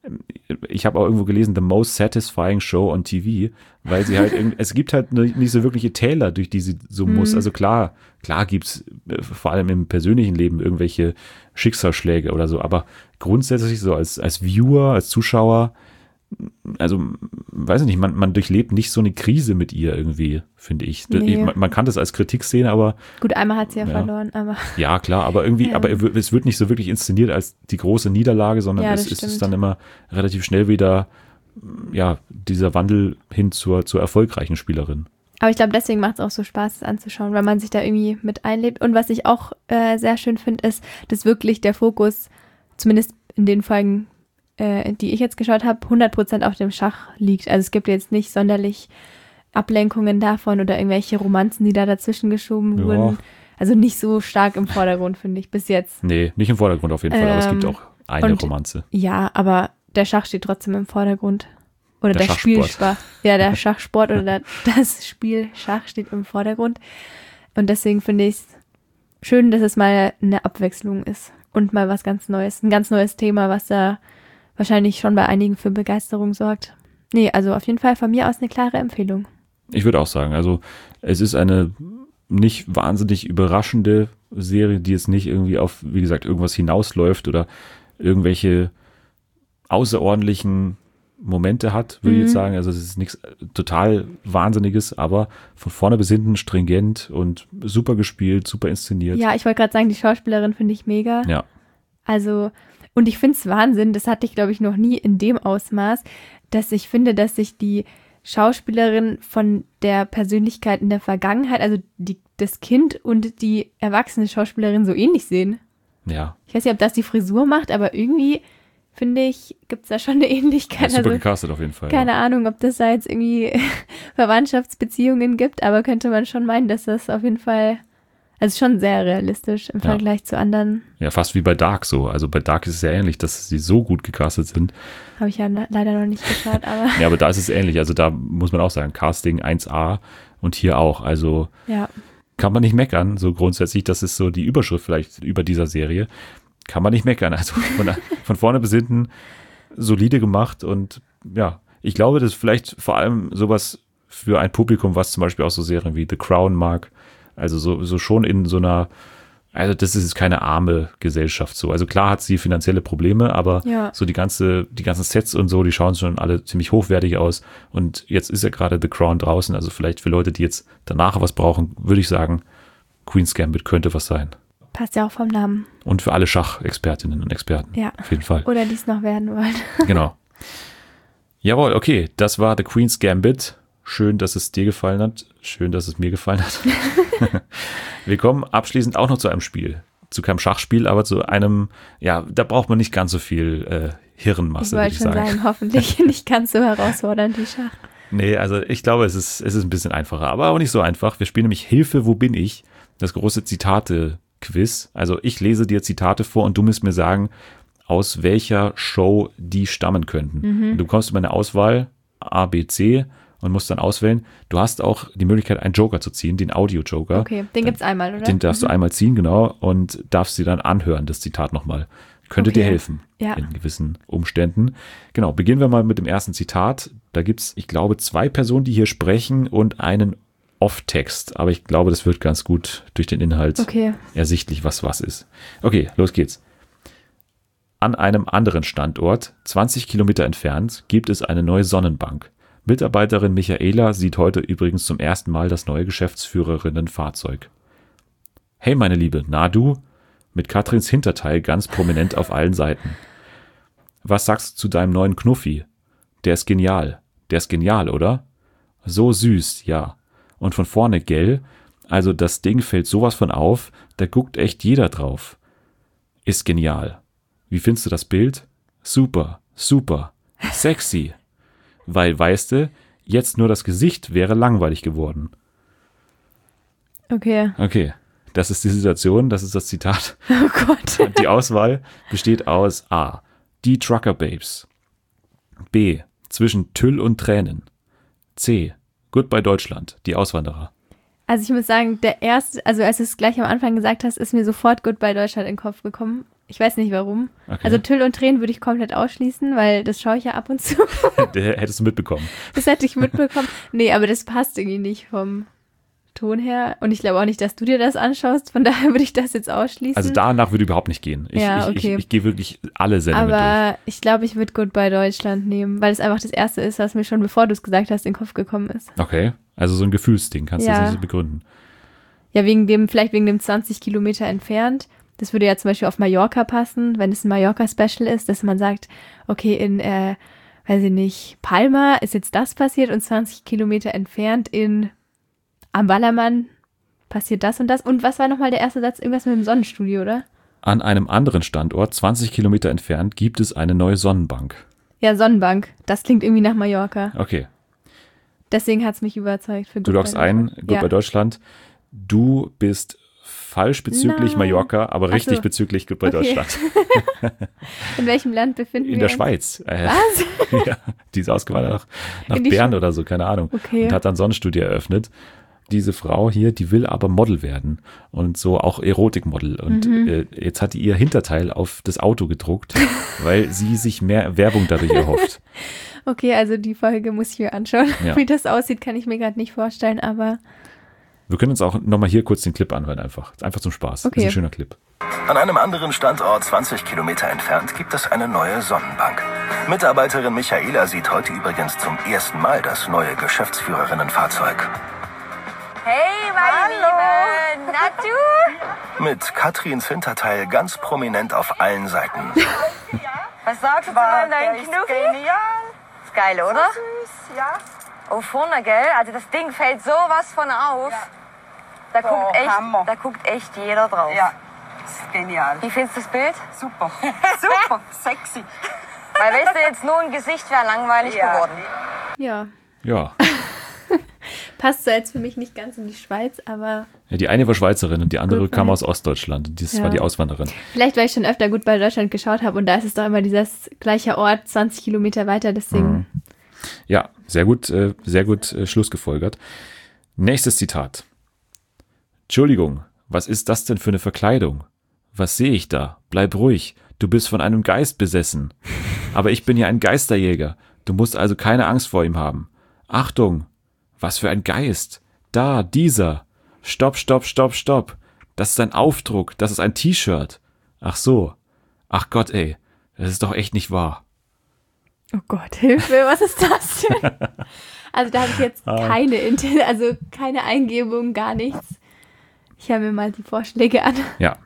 ich habe auch irgendwo gelesen, the most satisfying show on T V, weil sie halt, irgendwie, es gibt halt nicht so wirkliche Täler, durch die sie so muss. Mhm. Also klar, klar gibt's äh, vor allem im persönlichen Leben irgendwelche Schicksalsschläge oder so, aber grundsätzlich so als, als Viewer, als Zuschauer, also, weiß ich nicht, man, man durchlebt nicht so eine Krise mit ihr irgendwie, finde ich. Nee. Man, man kann das als Kritik sehen, aber Gut, einmal hat sie ja, Ja. verloren, aber ja, klar, aber irgendwie, Ja. aber es wird nicht so wirklich inszeniert als die große Niederlage, sondern Ja, es, das es ist stimmt. dann immer relativ schnell wieder, ja, dieser Wandel hin zur, zur erfolgreichen Spielerin. Aber ich glaube, deswegen macht es auch so Spaß, es anzuschauen, weil man sich da irgendwie mit einlebt. Und was ich auch äh, sehr schön finde, ist, dass wirklich der Fokus, zumindest in den Folgen, äh, die ich jetzt geschaut habe, hundert Prozent auf dem Schach liegt. Also es gibt jetzt nicht sonderlich Ablenkungen davon oder irgendwelche Romanzen, die da dazwischen geschoben Ja. wurden. Also nicht so stark im Vordergrund, finde ich, bis jetzt. Nee, nicht im Vordergrund auf jeden Fall, aber es gibt Ähm, auch eine und- Romanze. Ja, aber der Schach steht trotzdem im Vordergrund. Oder Der der, Schachsport. Spielsport. Ja, der Schachsport oder der, das Spiel Schach steht im Vordergrund. Und deswegen finde ich es schön, dass es mal eine Abwechslung ist und mal was ganz Neues. Ein ganz neues Thema, was da wahrscheinlich schon bei einigen für Begeisterung sorgt. Nee, also auf jeden Fall von mir aus eine klare Empfehlung. Ich würde auch sagen, also es ist eine nicht wahnsinnig überraschende Serie, die jetzt nicht irgendwie auf, wie gesagt, irgendwas hinausläuft oder irgendwelche außerordentlichen Momente hat, würde ich Mhm. jetzt sagen. Also es ist nichts total Wahnsinniges, aber von vorne bis hinten stringent und super gespielt, super inszeniert. Ja, ich wollte gerade sagen, die Schauspielerin finde ich mega. Ja. Also, und ich finde es Wahnsinn, das hatte ich, glaube ich, noch nie in dem Ausmaß, dass ich finde, dass sich die Schauspielerin von der Persönlichkeit in der Vergangenheit, also die, das Kind und die erwachsene Schauspielerin so ähnlich sehen. Ja, Ich weiß nicht, ob das die Frisur macht, aber irgendwie, finde ich, gibt es da schon eine ja Ähnlichkeit. super Also, gecastet auf jeden Fall. keine ja. Ahnung, ob das da jetzt irgendwie Verwandtschaftsbeziehungen gibt, aber könnte man schon meinen, dass das auf jeden Fall, also schon sehr realistisch im Ja. Vergleich zu anderen. Ja, fast wie bei Dark so. Also bei Dark ist es ja ähnlich, dass sie so gut gecastet sind. Habe ich ja le- leider noch nicht geschaut, aber Ja, aber da ist es ähnlich. Also da muss man auch sagen, Casting eins A und hier auch. Also ja. kann man nicht meckern, so grundsätzlich. Das ist so die Überschrift vielleicht über dieser Serie. Kann man nicht meckern. Also von, von vorne bis hinten solide gemacht und ja, ich glaube, das ist vielleicht vor allem sowas für ein Publikum, was zum Beispiel auch so Serien wie The Crown mag. Also so, so schon in so einer, also das ist jetzt keine arme Gesellschaft so. Also klar hat sie finanzielle Probleme, aber Ja. so die ganze, die ganzen Sets und so, die schauen schon alle ziemlich hochwertig aus. Und jetzt ist ja gerade The Crown draußen. Also vielleicht für Leute, die jetzt danach was brauchen, würde ich sagen, Queen's Gambit könnte was sein. Passt ja auch vom Namen. Und für alle Schachexpertinnen und Experten. Ja. Auf jeden Fall. Oder die es noch werden wollen. Genau. Jawohl, okay. Das war The Queen's Gambit. Schön, dass es dir gefallen hat. Schön, dass es mir gefallen hat. Wir kommen abschließend auch noch zu einem Spiel. Zu keinem Schachspiel, aber zu einem, ja, da braucht man nicht ganz so viel äh, Ich Hirnmasse, würde wollte ich schon sagen. sagen, hoffentlich nicht ganz so herausfordernd wie Schach. Nee, also ich glaube, es ist, es ist ein bisschen einfacher, aber auch nicht so einfach. Wir spielen nämlich Hilfe, wo bin ich? Das große Zitate-Quiz. Also ich lese dir Zitate vor und du musst mir sagen, aus welcher Show die stammen könnten. Mhm. Und du bekommst immer eine Auswahl, A, B, C, und musst dann auswählen. Du hast auch die Möglichkeit, einen Joker zu ziehen, den Audio-Joker. Okay, den gibt's einmal, oder? Den darfst du einmal ziehen, genau, und darfst dir dann anhören, das Zitat nochmal. Könnte Okay. dir helfen Ja. in gewissen Umständen. Genau, beginnen wir mal mit dem ersten Zitat. Da gibt's, ich glaube, zwei Personen, die hier sprechen und einen Off-Text. Aber ich glaube, das wird ganz gut durch den Inhalt Okay. ersichtlich, was was ist. Okay, los geht's. An einem anderen Standort, zwanzig Kilometer entfernt, gibt es eine neue Sonnenbank. Mitarbeiterin Michaela sieht heute übrigens zum ersten Mal das neue Geschäftsführerinnenfahrzeug. Hey meine Liebe, na du? Mit Katrins Hinterteil ganz prominent auf allen Seiten. Was sagst du zu deinem neuen Knuffi? Der ist genial. Der ist genial, oder? So süß, ja. Und von vorne, gell? Also das Ding fällt sowas von auf, da guckt echt jeder drauf. Ist genial. Wie findest du das Bild? Super, super, sexy. Weil, weißt du, jetzt nur das Gesicht wäre langweilig geworden. Okay. Okay, das ist die Situation, das ist das Zitat. Oh Gott. Die Auswahl besteht aus A. Die Trucker Babes. B. Zwischen Tüll und Tränen. C. Goodbye Deutschland, die Auswanderer. Also ich muss sagen, der erste, also als du es gleich am Anfang gesagt hast, ist mir sofort Goodbye Deutschland in den Kopf gekommen. Ich weiß nicht warum. Okay. Also Tüll und Tränen würde ich komplett ausschließen, weil das schaue ich ja ab und zu. Der hättest du mitbekommen. Das hätte ich mitbekommen. Nee, aber das passt irgendwie nicht vom Ton her. Und ich glaube auch nicht, dass du dir das anschaust. Von daher würde ich das jetzt ausschließen. Also danach würde überhaupt nicht gehen. Ich, Ja, ich, okay. ich, ich gehe wirklich alle Sendungen durch. aber ich glaube, ich würde Goodbye Deutschland nehmen, weil es einfach das erste ist, was mir schon, bevor du es gesagt hast, in den Kopf gekommen ist. Okay, also so ein Gefühlsding, kannst du Ja. das nicht so begründen. Ja, wegen dem, vielleicht wegen dem zwanzig Kilometer entfernt. Das würde ja zum Beispiel auf Mallorca passen, wenn es ein Mallorca-Special ist, dass man sagt, okay, in, äh, weiß ich nicht, Palma ist jetzt das passiert und zwanzig Kilometer entfernt in am Ballermann passiert das und das. Und was war nochmal der erste Satz? Irgendwas mit dem Sonnenstudio, oder? An einem anderen Standort, zwanzig Kilometer entfernt, gibt es eine neue Sonnenbank. Ja, Sonnenbank. Das klingt irgendwie nach Mallorca. Okay, Deswegen hat es mich überzeugt. Für du Goodbye loggst ein, Deutschland. Goodbye Ja. Deutschland. Du bist falsch bezüglich Nein. Mallorca, aber Ach richtig so. bezüglich Goodbye Okay. Deutschland. In welchem Land befinden In wir der uns? Schweiz. Äh, Was? ja, die ist ausgewandert nach, nach In die Bern Schwe- oder so, keine Ahnung. Okay. Und hat dann Sonnenstudio eröffnet. Diese Frau hier, die will aber Model werden und so auch Erotikmodel. Und Mhm. äh, jetzt hat die ihr Hinterteil auf das Auto gedruckt, weil sie sich mehr Werbung dadurch erhofft. Okay, also die Folge muss ich mir anschauen. Ja. Wie das aussieht, kann ich mir gerade nicht vorstellen, aber Wir können uns auch nochmal hier kurz den Clip anhören, einfach. Einfach zum Spaß. Okay. Ist ein schöner Clip. An einem anderen Standort, zwanzig Kilometer entfernt, gibt es eine neue Sonnenbank. Mitarbeiterin Michaela sieht heute übrigens zum ersten Mal das neue Geschäftsführerinnenfahrzeug. Hey, meine Liebe, na du? Mit Katrins Hinterteil ganz prominent auf allen Seiten. Was sagst du zu meinem neuen Knuffi? Genial, Ist geil, oder? süß, ja. Oh, vorne, gell? Also das Ding fällt sowas von auf. Ja. Da, Oh, guckt echt, Hammer. da guckt echt jeder drauf. Ja, ist genial. Wie findest du das Bild? Super, super, sexy. Weil, weißt du, jetzt nur ein Gesicht wäre langweilig Ja. geworden. ja. Ja. Passt zwar jetzt für mich nicht ganz in die Schweiz, aber ja. Die eine war Schweizerin und die andere Goodbye. kam aus Ostdeutschland. Und das Ja. war die Auswanderin. vielleicht, weil ich schon öfter Goodbye Deutschland geschaut habe und da ist es doch immer dieses gleiche Ort, zwanzig Kilometer weiter, deswegen. Ja, sehr gut, äh, sehr gut äh, schlussgefolgert. Nächstes Zitat. Entschuldigung, was ist das denn für eine Verkleidung? Was sehe ich da? Bleib ruhig, du bist von einem Geist besessen. Aber ich bin ja ein Geisterjäger, du musst also keine Angst vor ihm haben. Achtung, was für ein Geist? Da, dieser. Stopp, stopp, stopp, stopp. Das ist ein Aufdruck, das ist ein T-Shirt. Ach so. Ach Gott, ey, das ist doch echt nicht wahr. Oh Gott, Hilfe, was ist das denn? Also da habe ich jetzt keine, Inten- also keine Eingebung, gar nichts. Ich höre mir mal die Vorschläge an. Ja.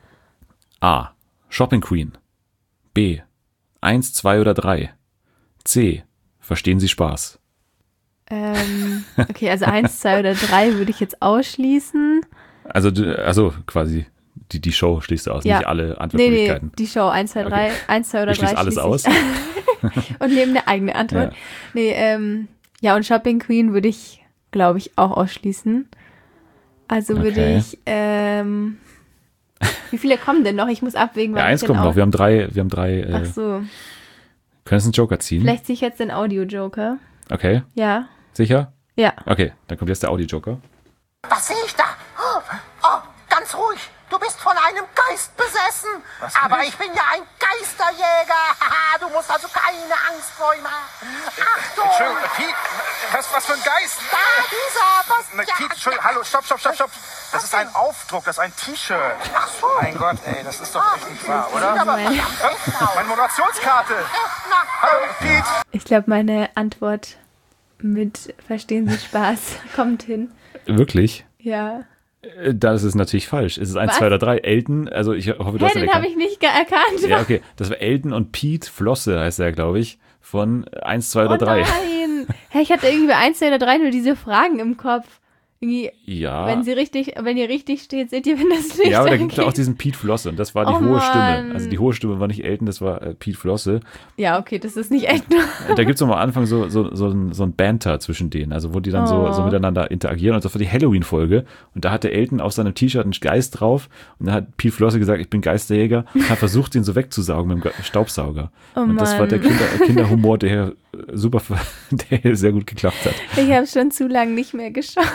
A. Shopping Queen. B. Eins, zwei oder drei. C. Verstehen Sie Spaß. Ähm, okay, also eins, zwei oder drei würde ich jetzt ausschließen. Also, du- also quasi die, die Show schließt du aus, Ja. nicht alle Nee, nee, Antwortmöglichkeiten. die Show eins, zwei, drei, Okay. eins, zwei oder Du drei schließt alles schließe aus. ich. Und nehme eine eigene Antwort. Ja. Nee, ähm, ja, und Shopping Queen würde ich, glaube ich, auch ausschließen. Also würde Okay. ich, ähm, wie viele kommen denn noch? Ich muss abwägen, Ja, wann eins ich den kommt noch. Au- Wir haben drei, wir haben drei. Ach Äh, so, können Sie einen Joker ziehen? vielleicht ziehe ich jetzt den Audio-Joker. Okay, Ja, sicher? ja. Okay, dann kommt jetzt der Audi-Joker. Was sehe ich da? Oh, oh, ganz ruhig. Du bist von einem Geist besessen. Was Aber denn? ich bin ja ein Geisterjäger. Haha, du musst also keine Angst vor ihm haben. Achtung! Entschuldigung, Piet, was, was für ein Geist? Da, dieser, was? Na, Piet, Entschuldigung, hallo, stopp, stopp, stopp, stopp. Das ist ein Aufdruck, das ist ein T-Shirt. Ach so. Mein Gott, ey, das ist doch echt nicht wahr, oder? Aber, Mein- Meine Moderationskarte. Hallo, Pete. Ich glaube, meine Antwort mit Verstehen Sie Spaß kommt hin. Wirklich? Ja. Äh, Das ist natürlich falsch. Es ist eins, Was? zwei oder drei. Elton, also ich hoffe, du Hä, hast ihn den habe erkannt. ich nicht ge- erkannt. Ja, okay. Das war Elton und Pete Flosse, heißt er, glaube ich, von eins, zwei oder Oh drei. nein. Hä, ich hatte irgendwie bei eins, zwei oder drei nur diese Fragen im Kopf. Irgendwie, Ja. wenn sie richtig, wenn ihr richtig steht, seht ihr, wenn das nicht Ja, aber da dann gibt es auch geht. diesen Pete Flosse und das war die Oh hohe Mann. Stimme. Also die hohe Stimme war nicht Elton, das war äh, Pete Flosse. Ja, okay, das ist nicht echt nur. Da gibt es am Anfang so, so, so, ein, so ein Banter zwischen denen, also wo die dann so, Oh. so miteinander interagieren. Und das war die Halloween-Folge. Und da hatte Elton auf seinem T-Shirt einen Geist drauf. Und dann hat Pete Flosse gesagt, ich bin Geisterjäger. Und hat versucht, ihn so wegzusaugen mit dem Ge- Staubsauger. Oh und das war der Mann. Kinder, Kinderhumor, der äh, super, der sehr gut geklappt hat. Ich habe schon zu lange nicht mehr geschaut.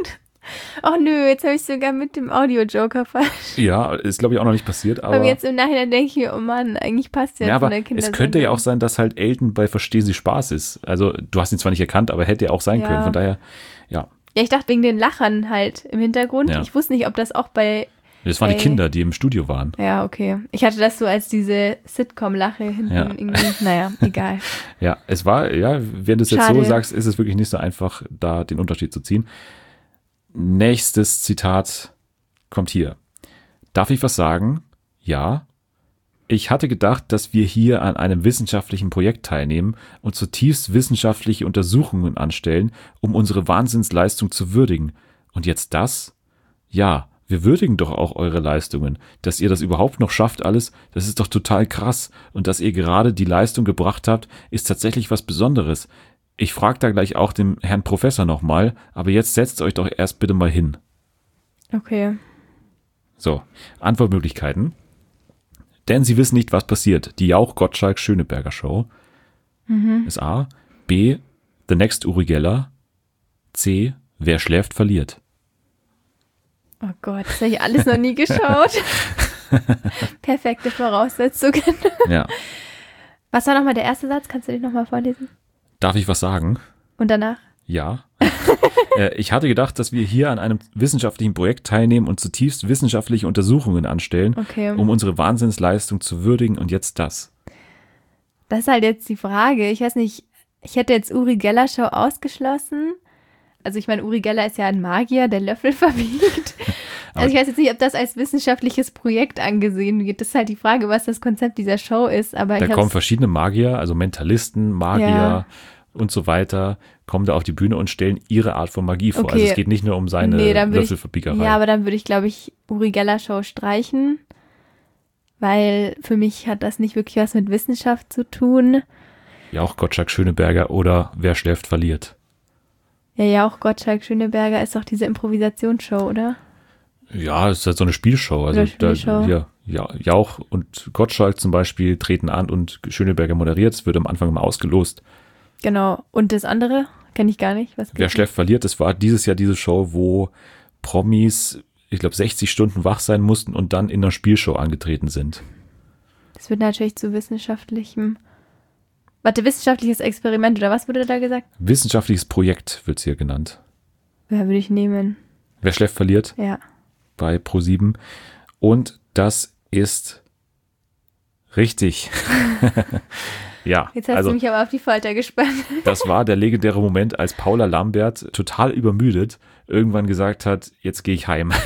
Oh nö, jetzt habe ich sogar mit dem Audio-Joker falsch. Ja, ist glaube ich auch noch nicht passiert. Aber, Aber jetzt im Nachhinein denke ich mir, oh Mann, eigentlich passt ja, ja, zu aber einer es Kindersendung. könnte ja auch sein, dass halt Elton bei Verstehen Sie Spaß ist. Also du hast ihn zwar nicht erkannt, aber hätte er auch sein Ja. können. Von daher, ja. Ja, ich dachte wegen den Lachern halt im Hintergrund. Ja. Ich wusste nicht, ob das auch bei. Das waren die Ey. Kinder, die im Studio waren. Ja, okay. Ich hatte das so als diese Sitcom-Lache hinten Ja. irgendwie. Naja, egal. Ja, es war, ja, wenn du es jetzt Schade. so sagst, ist es wirklich nicht so einfach, da den Unterschied zu ziehen. Nächstes Zitat kommt hier. Darf ich was sagen? Ja. Ich hatte gedacht, dass wir hier an einem wissenschaftlichen Projekt teilnehmen und zutiefst wissenschaftliche Untersuchungen anstellen, um unsere Wahnsinnsleistung zu würdigen. Und jetzt das? Ja, wir würdigen doch auch eure Leistungen. Dass ihr das überhaupt noch schafft alles, das ist doch total krass. Und dass ihr gerade die Leistung gebracht habt, ist tatsächlich was Besonderes. Ich frage da gleich auch den Herrn Professor nochmal, aber jetzt setzt euch doch erst bitte mal hin. Okay. So, Antwortmöglichkeiten. Denn sie wissen nicht, was passiert. Die Jauch-Gottschalk-Schöneberger Show ist A. B. The Next Uri Geller. C. Wer schläft, verliert. Oh Gott, das habe ich alles noch nie geschaut. Perfekte Voraussetzungen. Ja. Was war nochmal der erste Satz? Kannst du den nochmal vorlesen? Darf ich was sagen? Und danach? Ja. äh, ich hatte gedacht, dass wir hier an einem wissenschaftlichen Projekt teilnehmen und zutiefst wissenschaftliche Untersuchungen anstellen, Okay. um unsere Wahnsinnsleistung zu würdigen und jetzt das. Das ist halt jetzt die Frage. Ich weiß nicht, ich hätte jetzt Uri Geller Show ausgeschlossen. Also ich meine, Uri Geller ist ja ein Magier, der Löffel verbiegt. Also ich weiß jetzt nicht, ob das als wissenschaftliches Projekt angesehen wird. Das ist halt die Frage, was das Konzept dieser Show ist. Aber Da ich kommen hab's- verschiedene Magier, also Mentalisten, Magier Ja. und so weiter, kommen da auf die Bühne und stellen ihre Art von Magie vor. Okay. Also es geht nicht nur um seine Nee, dann würd ich- Löffelverbiegerei. Ja, aber dann würde ich, glaube ich, Uri Geller Show streichen, weil für mich hat das nicht wirklich was mit Wissenschaft zu tun. Ja, auch Gottschalk Schöneberger oder Wer schläft, verliert. Ja, ja, auch Gottschalk Schöneberger ist doch diese Improvisationsshow, oder? Ja, es ist halt so eine Spielshow. Also Oder Spielshow. Da, hier, ja, Jauch und Gottschalk zum Beispiel treten an und Schöneberger moderiert. Es wird am Anfang immer ausgelost. Genau. Und das andere kenne ich gar nicht. Was Wer schläft, verliert. Das war dieses Jahr diese Show, wo Promis, ich glaube, sechzig Stunden wach sein mussten und dann in einer Spielshow angetreten sind. Das wird natürlich zu wissenschaftlichem. Warte, wissenschaftliches Experiment oder was wurde da gesagt? Wissenschaftliches Projekt wird es hier genannt. Ja, würde ich nehmen. Wer schläft, verliert Ja. bei ProSieben. Und das ist richtig. Ja, Jetzt hast also du mich aber auf die Folter gespannt. das war der legendäre Moment, als Paula Lambert total übermüdet irgendwann gesagt hat, jetzt gehe ich heim.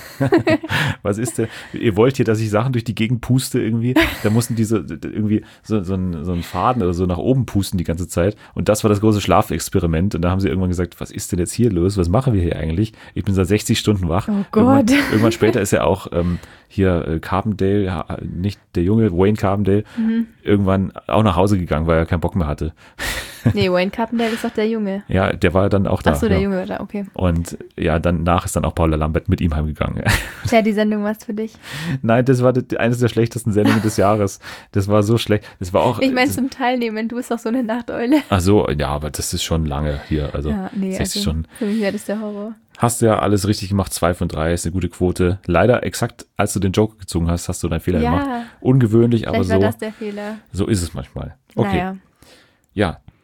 Was ist denn? Ihr wollt hier, dass ich Sachen durch die Gegend puste irgendwie? Da mussten diese irgendwie so, so, einen, so einen Faden oder so nach oben pusten die ganze Zeit. Und das war das große Schlafexperiment. Und da haben sie irgendwann gesagt, was ist denn jetzt hier los? Was machen wir hier eigentlich? Ich bin seit sechzig Stunden wach. Oh Gott. Irgendwann, irgendwann später ist ja auch ähm, hier äh, Carbondale, ja, nicht der Junge, Wayne Carbondale, Mhm. irgendwann auch nach Hause gegangen, weil er keinen Bock mehr hatte. Nee, Wayne Carpendale ist doch der Junge. Ja, der war dann auch da. Ach so, der ja. Junge war da, okay. Und ja, danach ist dann auch Paula Lambert mit ihm heimgegangen. Tja, die Sendung war's für dich. Nein, das war die, eines der schlechtesten Sendungen des Jahres. Das war so schlecht. Das war auch. Ich meine das, zum Teilnehmen, du bist doch so eine Nachteule. ach so, ja, aber das ist schon lange hier. Also Ja, nee, sechzig also Stunden. für mich wäre das der Horror. Hast du ja alles richtig gemacht. Zwei von drei ist eine gute Quote. Leider exakt, als du den Joker gezogen hast, hast du deinen Fehler Ja. gemacht. Ungewöhnlich, aber Vielleicht war so, das der Fehler. so ist es manchmal. Okay. Naja. Ja.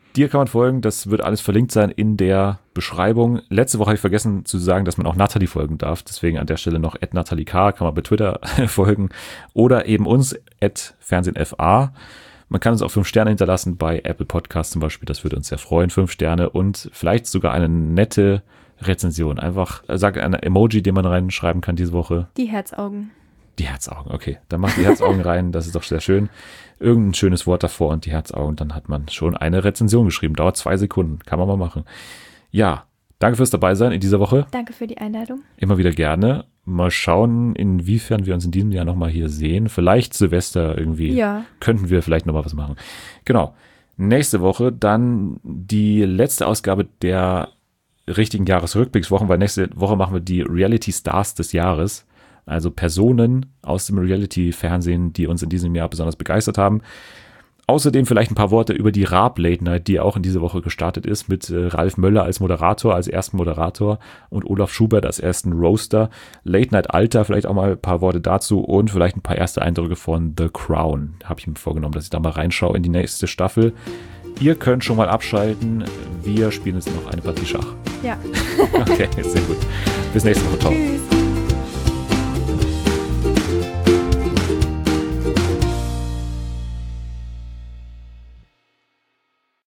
Dir kann man folgen, das wird alles verlinkt sein in der Beschreibung. Letzte Woche habe ich vergessen zu sagen, dass man auch Nathalie folgen darf. Deswegen an der Stelle noch at Nathalie K. kann man bei Twitter folgen. Oder eben uns at FernsehenFA. Man kann uns auch fünf Sterne hinterlassen bei Apple Podcasts zum Beispiel. Das würde uns sehr freuen. Fünf Sterne und vielleicht sogar eine nette Rezension. Einfach, sag ein Emoji, den man reinschreiben kann diese Woche. Die Herzaugen. Die Herzaugen, okay. Dann macht die Herzaugen rein, das ist doch sehr schön. Irgendein schönes Wort davor und die Herzaugen, dann hat man schon eine Rezension geschrieben. Dauert zwei Sekunden, kann man mal machen. Ja, danke fürs dabei sein in dieser Woche. Danke für die Einladung. Immer wieder gerne. Mal schauen, inwiefern wir uns in diesem Jahr nochmal hier sehen. Vielleicht Silvester irgendwie. Ja. Könnten wir vielleicht nochmal was machen. Genau. Nächste Woche dann die letzte Ausgabe der richtigen Jahresrückblickswochen, weil nächste Woche machen wir die Reality Stars des Jahres. Also Personen aus dem Reality-Fernsehen, die uns in diesem Jahr besonders begeistert haben. Außerdem vielleicht ein paar Worte über die Raab Late Night, die auch in dieser Woche gestartet ist, mit äh, Ralf Möller als Moderator, als ersten Moderator und Olaf Schubert als ersten Roaster. Late Night Alter, vielleicht auch mal ein paar Worte dazu und vielleicht ein paar erste Eindrücke von The Crown. Habe ich mir vorgenommen, dass ich da mal reinschaue in die nächste Staffel. Ihr könnt schon mal abschalten. Wir spielen jetzt noch eine Partie Schach. Ja. Okay, sehr gut. Bis nächste Woche. Ciao. Tschüss.